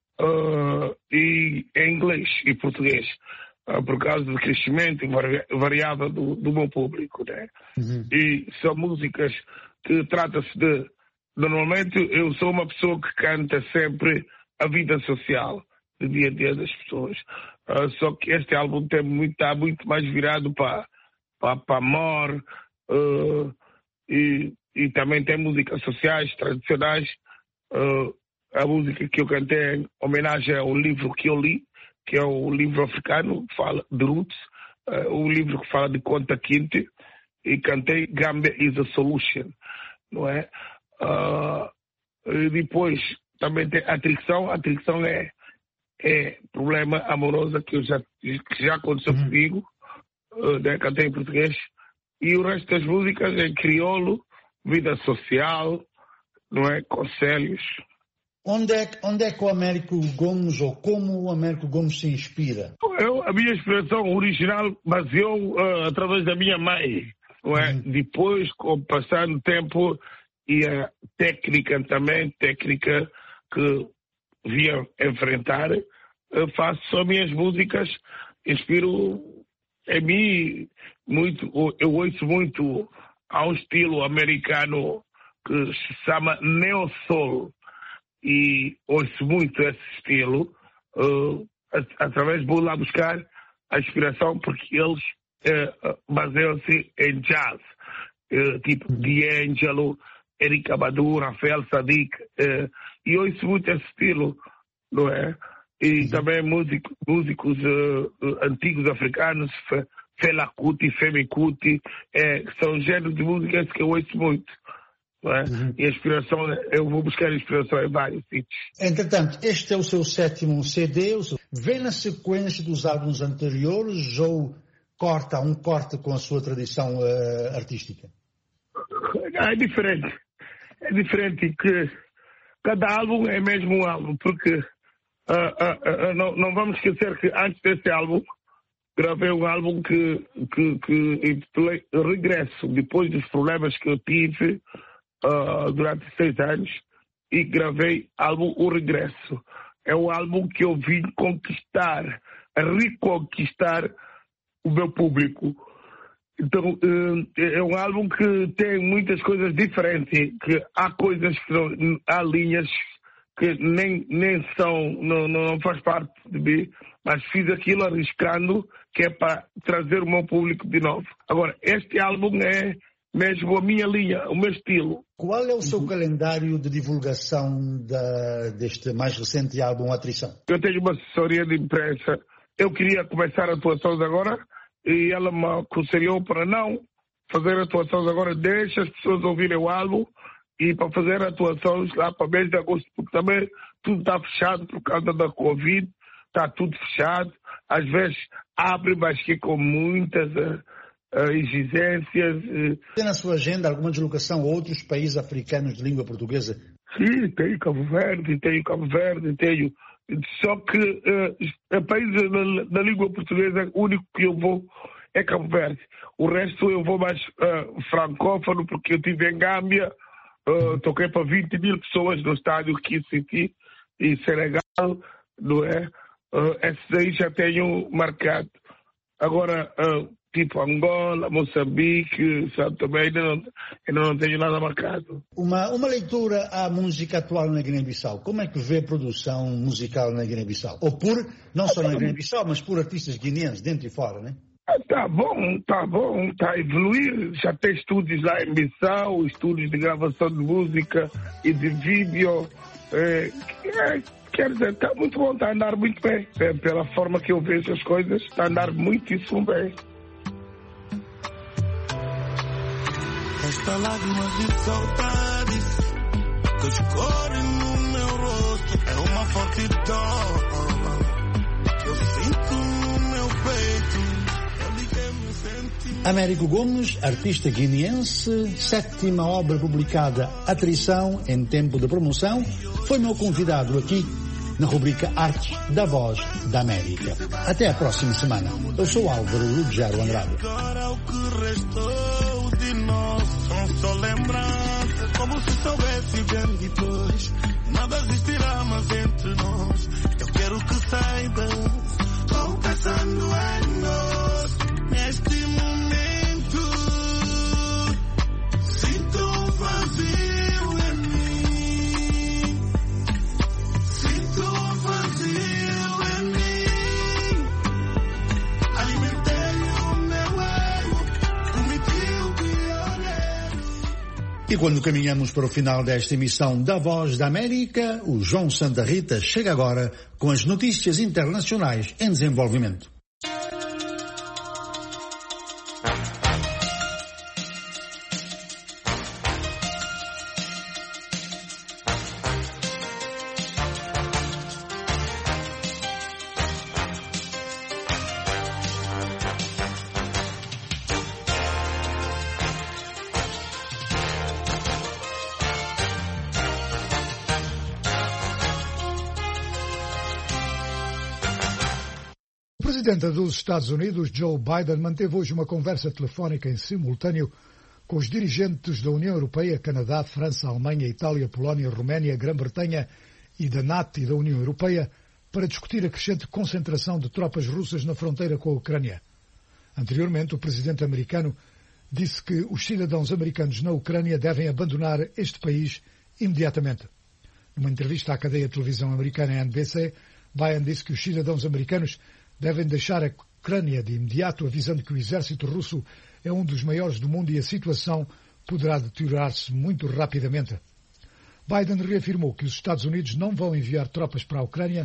e em inglês e português, por causa do crescimento variável do meu público, né? E são músicas que trata-se de... Normalmente eu sou uma pessoa que canta sempre a vida social, do dia a dia das pessoas. Só que este álbum está muito mais virado para amor e também tem músicas sociais, tradicionais. A música que eu cantei em homenagem ao livro que eu li, que é o livro africano, que fala de Roots, o livro que fala de Conta Quinte, e cantei Gambia is a Solution, não é? E depois também tem a Trição. A Trição é problema amoroso que já aconteceu comigo, né? Cantei em português. E o resto das músicas é em crioulo, vida social, não é? Conselhos. Onde é que o Américo Gomes, ou como o Américo Gomes se inspira? A minha inspiração original baseou através da minha mãe, não é? Depois, com o passar do tempo, e a técnica que via enfrentar, faço só minhas músicas, inspiro em mim muito. Eu ouço muito a um estilo americano que se chama Neo Soul e ouço muito esse estilo, através vou lá buscar a inspiração, porque eles baseiam-se em jazz, tipo D'Angelo, Erykah Badu, Rafael Sadiq, e ouço muito esse estilo, não é? e também músicos antigos africanos, Fela Kuti, Femi Kuti, são géneros de músicas que eu ouço muito. Não é? E a inspiração, eu vou buscar inspiração em vários sítios. Entretanto, este é o seu 7º CD, vem na sequência dos álbuns anteriores ou corta com a sua tradição artística? É diferente. É diferente que cada álbum é mesmo um álbum, porque não vamos esquecer que antes desse álbum gravei um álbum que intitulei Regresso, depois dos problemas que eu tive durante 6 anos, e gravei álbum O Regresso. É um álbum que eu vim reconquistar o meu público. Então, é um álbum que tem muitas coisas diferentes, que há coisas há linhas que nem são, não faz parte de mim, mas fiz aquilo arriscando, que é para trazer o meu público de novo. Agora, este álbum é mesmo a minha linha, o meu estilo. Qual é o seu calendário de divulgação deste mais recente álbum, Atrição? Eu tenho uma assessoria de imprensa. Eu queria começar atuações agora e ela me aconselhou para não fazer atuações agora, deixa as pessoas ouvirem o álbum e para fazer atuações lá para o mês de agosto, porque também tudo está fechado por causa da Covid, está tudo fechado. Às vezes abre, mas que com muitas exigências. Tem na sua agenda alguma deslocação a outros países africanos de língua portuguesa? Sim, tenho Cabo Verde. Só que países da língua portuguesa, o único que eu vou é Cabo Verde. O resto eu vou mais francófono, porque eu estive em Gâmbia, toquei para 20 mil pessoas no estádio Kissiti e Senegal, não é? Esses aí já tenho marcado. Agora, tipo Angola, Moçambique, São Tomé, ainda não tenho nada marcado. Uma leitura à música atual na Guiné-Bissau. Como é que vê a produção musical na Guiné-Bissau? Ou não só na Guiné-Bissau, mas por artistas guineenses, dentro e fora, né? Tá bom, tá a evoluir. Já tem estúdios lá em Bissau, estúdios de gravação de música e de vídeo. Quer dizer, está muito bom, está a andar muito bem. Pela forma que eu vejo as coisas, está a andar muitíssimo bem. Esta lágrima de saudades que escorre no meu rosto é uma forte dor que eu sinto no meu peito. Américo Gomes, artista guineense, 7ª obra publicada, Atrição, em tempo de promoção, foi meu convidado aqui na rubrica Artes da Voz da América. Até a próxima semana. Eu sou Álvaro Ruggiero Andrade. Agora o que restou de nós são só lembranças, como se soubesse bem depois. Nada existirá mais entre nós. Eu quero que saibas, estou pensando em nós. Neste momento sinto um vazio em mim. Sinto um vazio em mim. Alimentei o meu ego, cometi o pior erro. E quando caminhamos para o final desta emissão da Voz da América, o João Santa Rita chega agora com as notícias internacionais em desenvolvimento. O presidente dos Estados Unidos, Joe Biden, manteve hoje uma conversa telefónica em simultâneo com os dirigentes da União Europeia, Canadá, França, Alemanha, Itália, Polónia, Roménia, Grã-Bretanha e da NATO e da União Europeia para discutir a crescente concentração de tropas russas na fronteira com a Ucrânia. Anteriormente, o presidente americano disse que os cidadãos americanos na Ucrânia devem abandonar este país imediatamente. Numa entrevista à cadeia de televisão americana NBC, Biden disse que os cidadãos americanos devem deixar a Ucrânia de imediato, avisando que o exército russo é um dos maiores do mundo e a situação poderá deteriorar-se muito rapidamente. Biden reafirmou que os Estados Unidos não vão enviar tropas para a Ucrânia,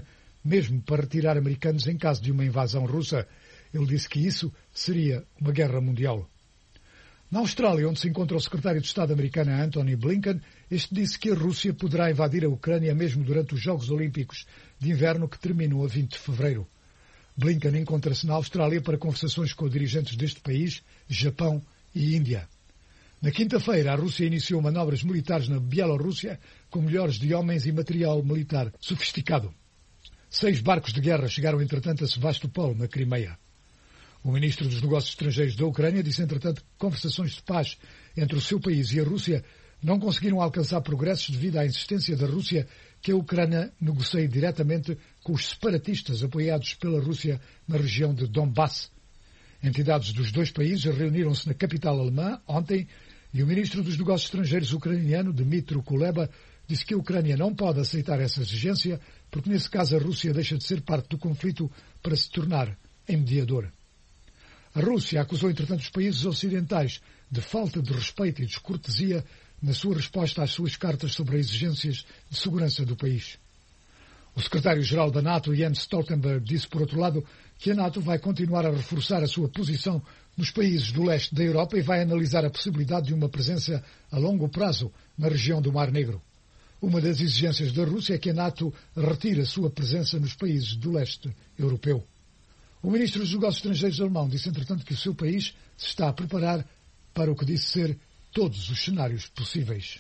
mesmo para retirar americanos em caso de uma invasão russa. Ele disse que isso seria uma guerra mundial. Na Austrália, onde se encontra o secretário de Estado americano Antony Blinken, este disse que a Rússia poderá invadir a Ucrânia mesmo durante os Jogos Olímpicos de Inverno que terminam a 20 de fevereiro. Blinken encontra-se na Austrália para conversações com dirigentes deste país, Japão e Índia. Na quinta-feira, a Rússia iniciou manobras militares na Bielorrússia com milhares de homens e material militar sofisticado. 6 barcos de guerra chegaram, entretanto, a Sevastopol, na Crimeia. O ministro dos Negócios Estrangeiros da Ucrânia disse, entretanto, que conversações de paz entre o seu país e a Rússia não conseguiram alcançar progressos devido à insistência da Rússia que a Ucrânia negocie diretamente com os separatistas apoiados pela Rússia na região de Donbass. Entidades dos 2 países reuniram-se na capital alemã ontem e o ministro dos Negócios Estrangeiros ucraniano, Dmytro Kuleba, disse que a Ucrânia não pode aceitar essa exigência porque, nesse caso, a Rússia deixa de ser parte do conflito para se tornar em mediador. A Rússia acusou, entretanto, os países ocidentais de falta de respeito e descortesia na sua resposta às suas cartas sobre as exigências de segurança do país. O secretário-geral da NATO, Jens Stoltenberg, disse, por outro lado, que a NATO vai continuar a reforçar a sua posição nos países do leste da Europa e vai analisar a possibilidade de uma presença a longo prazo na região do Mar Negro. Uma das exigências da Rússia é que a NATO retire a sua presença nos países do leste europeu. O ministro dos Negócios Estrangeiros alemão disse, entretanto, que o seu país se está a preparar para o que disse ser todos os cenários possíveis.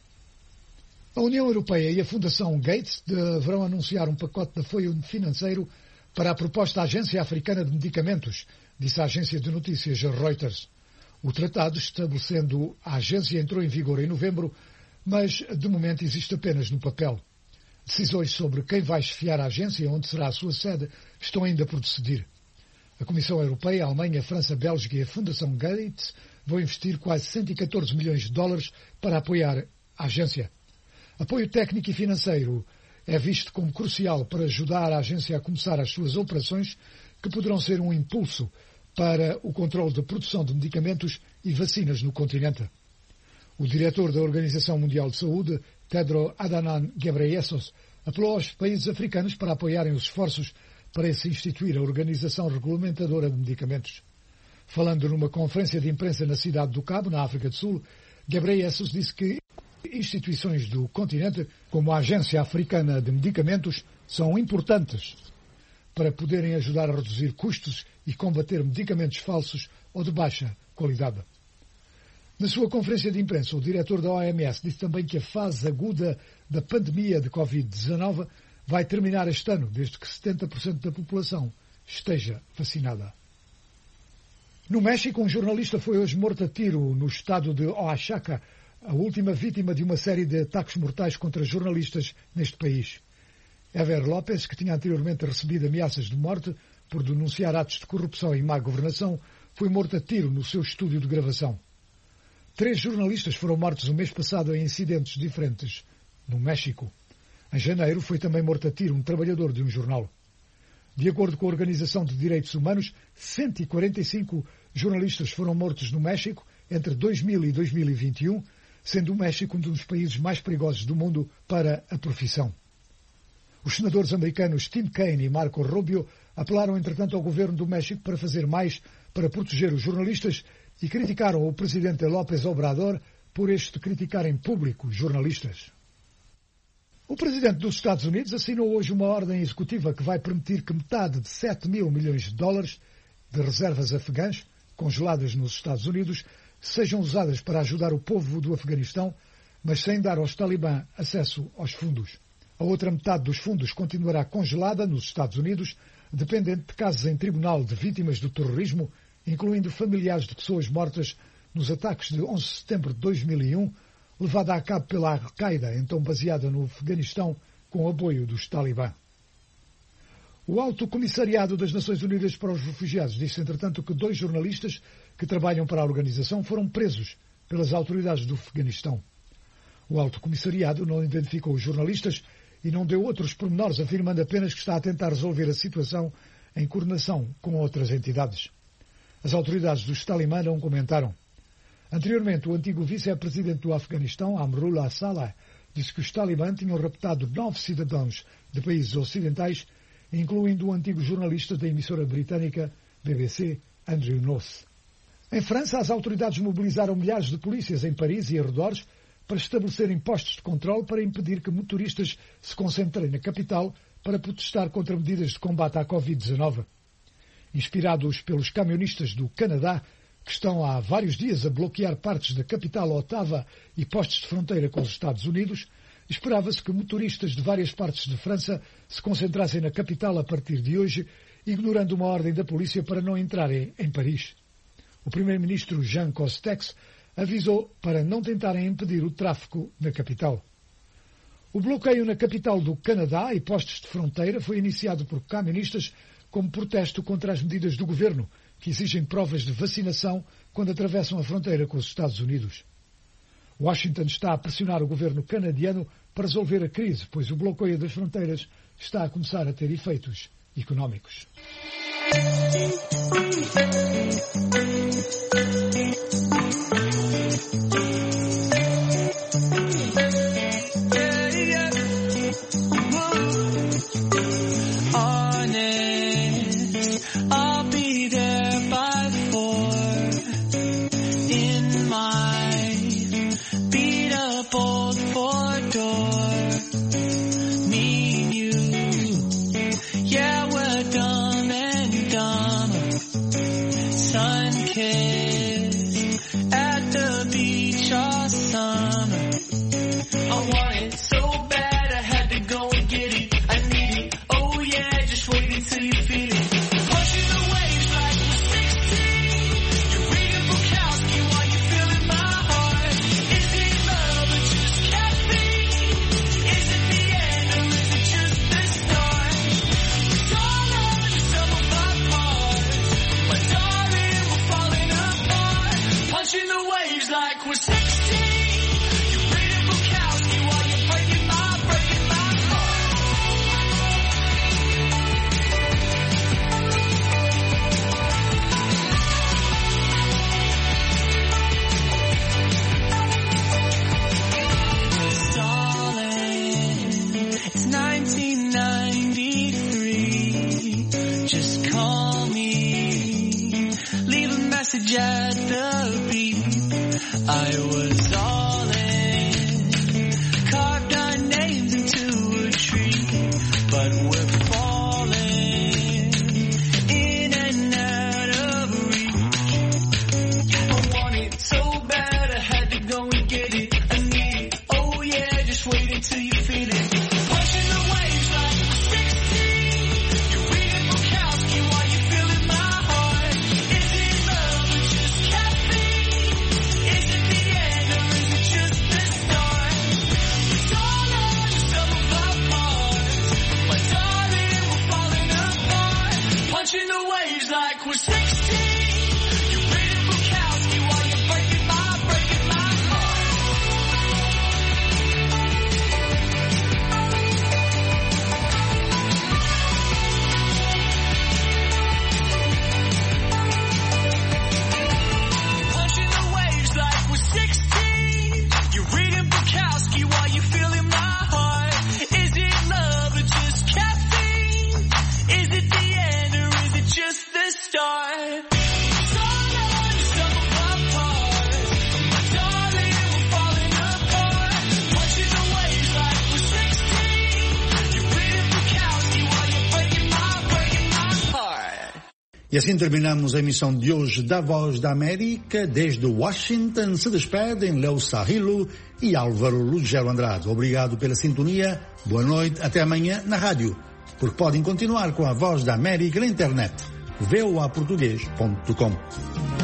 A União Europeia e a Fundação Gates deverão anunciar um pacote de apoio financeiro para a proposta Agência Africana de Medicamentos, disse a agência de notícias Reuters. O tratado estabelecendo a agência entrou em vigor em novembro, mas de momento existe apenas no papel. Decisões sobre quem vai chefiar a agência e onde será a sua sede estão ainda por decidir. A Comissão Europeia, a Alemanha, a França, a Bélgica e a Fundação Gates vão investir quase 114 milhões de dólares para apoiar a agência. Apoio técnico e financeiro é visto como crucial para ajudar a agência a começar as suas operações, que poderão ser um impulso para o controle da produção de medicamentos e vacinas no continente. O diretor da Organização Mundial de Saúde, Tedros Adhanom Ghebreyesus, apelou aos países africanos para apoiarem os esforços para se instituir a Organização Regulamentadora de Medicamentos. Falando numa conferência de imprensa na cidade do Cabo, na África do Sul, Ghebreyesus disse que instituições do continente, como a Agência Africana de Medicamentos, são importantes para poderem ajudar a reduzir custos e combater medicamentos falsos ou de baixa qualidade. Na sua conferência de imprensa, o diretor da OMS disse também que a fase aguda da pandemia de Covid-19 vai terminar este ano, desde que 70% da população esteja vacinada. No México, um jornalista foi hoje morto a tiro no estado de Oaxaca, a última vítima de uma série de ataques mortais contra jornalistas neste país. Ever López, que tinha anteriormente recebido ameaças de morte por denunciar atos de corrupção e má governação, foi morto a tiro no seu estúdio de gravação. 3 jornalistas foram mortos o mês passado em incidentes diferentes no México. Em janeiro foi também morto a tiro um trabalhador de um jornal. De acordo com a Organização de Direitos Humanos, 145 jornalistas foram mortos no México entre 2000 e 2021, sendo o México um dos países mais perigosos do mundo para a profissão. Os senadores americanos Tim Kaine e Marco Rubio apelaram, entretanto, ao governo do México para fazer mais para proteger os jornalistas e criticaram o presidente López Obrador por este criticar em público os jornalistas. O presidente dos Estados Unidos assinou hoje uma ordem executiva que vai permitir que metade de 7 mil milhões de dólares de reservas afegãs, congeladas nos Estados Unidos, sejam usadas para ajudar o povo do Afeganistão, mas sem dar aos talibã acesso aos fundos. A outra metade dos fundos continuará congelada nos Estados Unidos, dependente de casos em tribunal de vítimas do terrorismo, incluindo familiares de pessoas mortas nos ataques de 11 de setembro de 2001, levada a cabo pela Al-Qaeda, então baseada no Afeganistão, com o apoio dos talibã. O Alto Comissariado das Nações Unidas para os Refugiados disse, entretanto, que 2 jornalistas que trabalham para a organização foram presos pelas autoridades do Afeganistão. O Alto Comissariado não identificou os jornalistas e não deu outros pormenores, afirmando apenas que está a tentar resolver a situação em coordenação com outras entidades. As autoridades dos talibã não comentaram. Anteriormente, o antigo vice-presidente do Afeganistão, Amrullah Saleh, disse que os talibã tinham raptado 9 cidadãos de países ocidentais incluindo o antigo jornalista da emissora britânica BBC, Andrew Noss. Em França, as autoridades mobilizaram milhares de polícias em Paris e arredores para estabelecerem postos de controle para impedir que motoristas se concentrem na capital para protestar contra medidas de combate à Covid-19. Inspirados pelos camionistas do Canadá, que estão há vários dias a bloquear partes da capital Ottawa e postos de fronteira com os Estados Unidos, esperava-se que motoristas de várias partes de França se concentrassem na capital a partir de hoje, ignorando uma ordem da polícia para não entrarem em Paris. O primeiro-ministro Jean Castex avisou para não tentarem impedir o tráfego na capital. O bloqueio na capital do Canadá e postos de fronteira foi iniciado por camionistas como protesto contra as medidas do governo, que exigem provas de vacinação quando atravessam a fronteira com os Estados Unidos. Washington está a pressionar o governo canadiano para resolver a crise, pois o bloqueio das fronteiras está a começar a ter efeitos económicos. E assim terminamos a emissão de hoje da Voz da América. Desde Washington se despedem Leo Sarrilo e Álvaro Lugero Andrade. Obrigado pela sintonia. Boa noite. Até amanhã na rádio. Porque podem continuar com a Voz da América na internet. voaportugues.com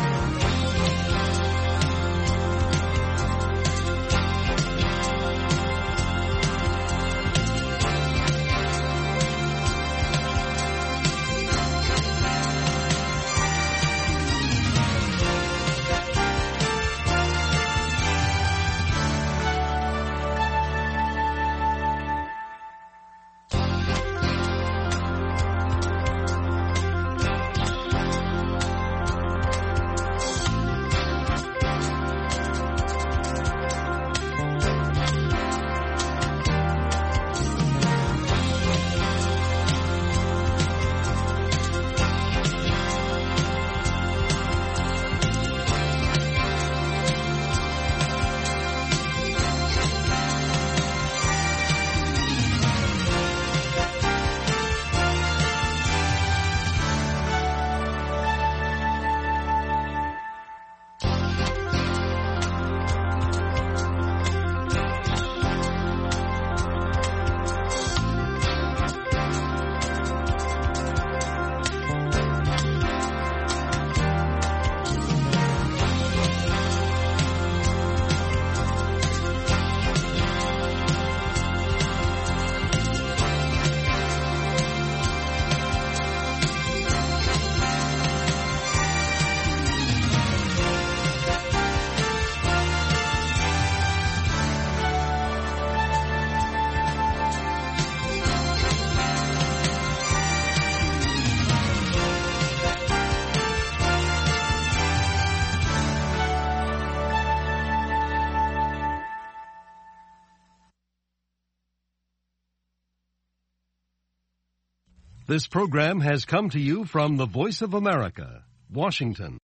This program has come to you from the Voice of America, Washington.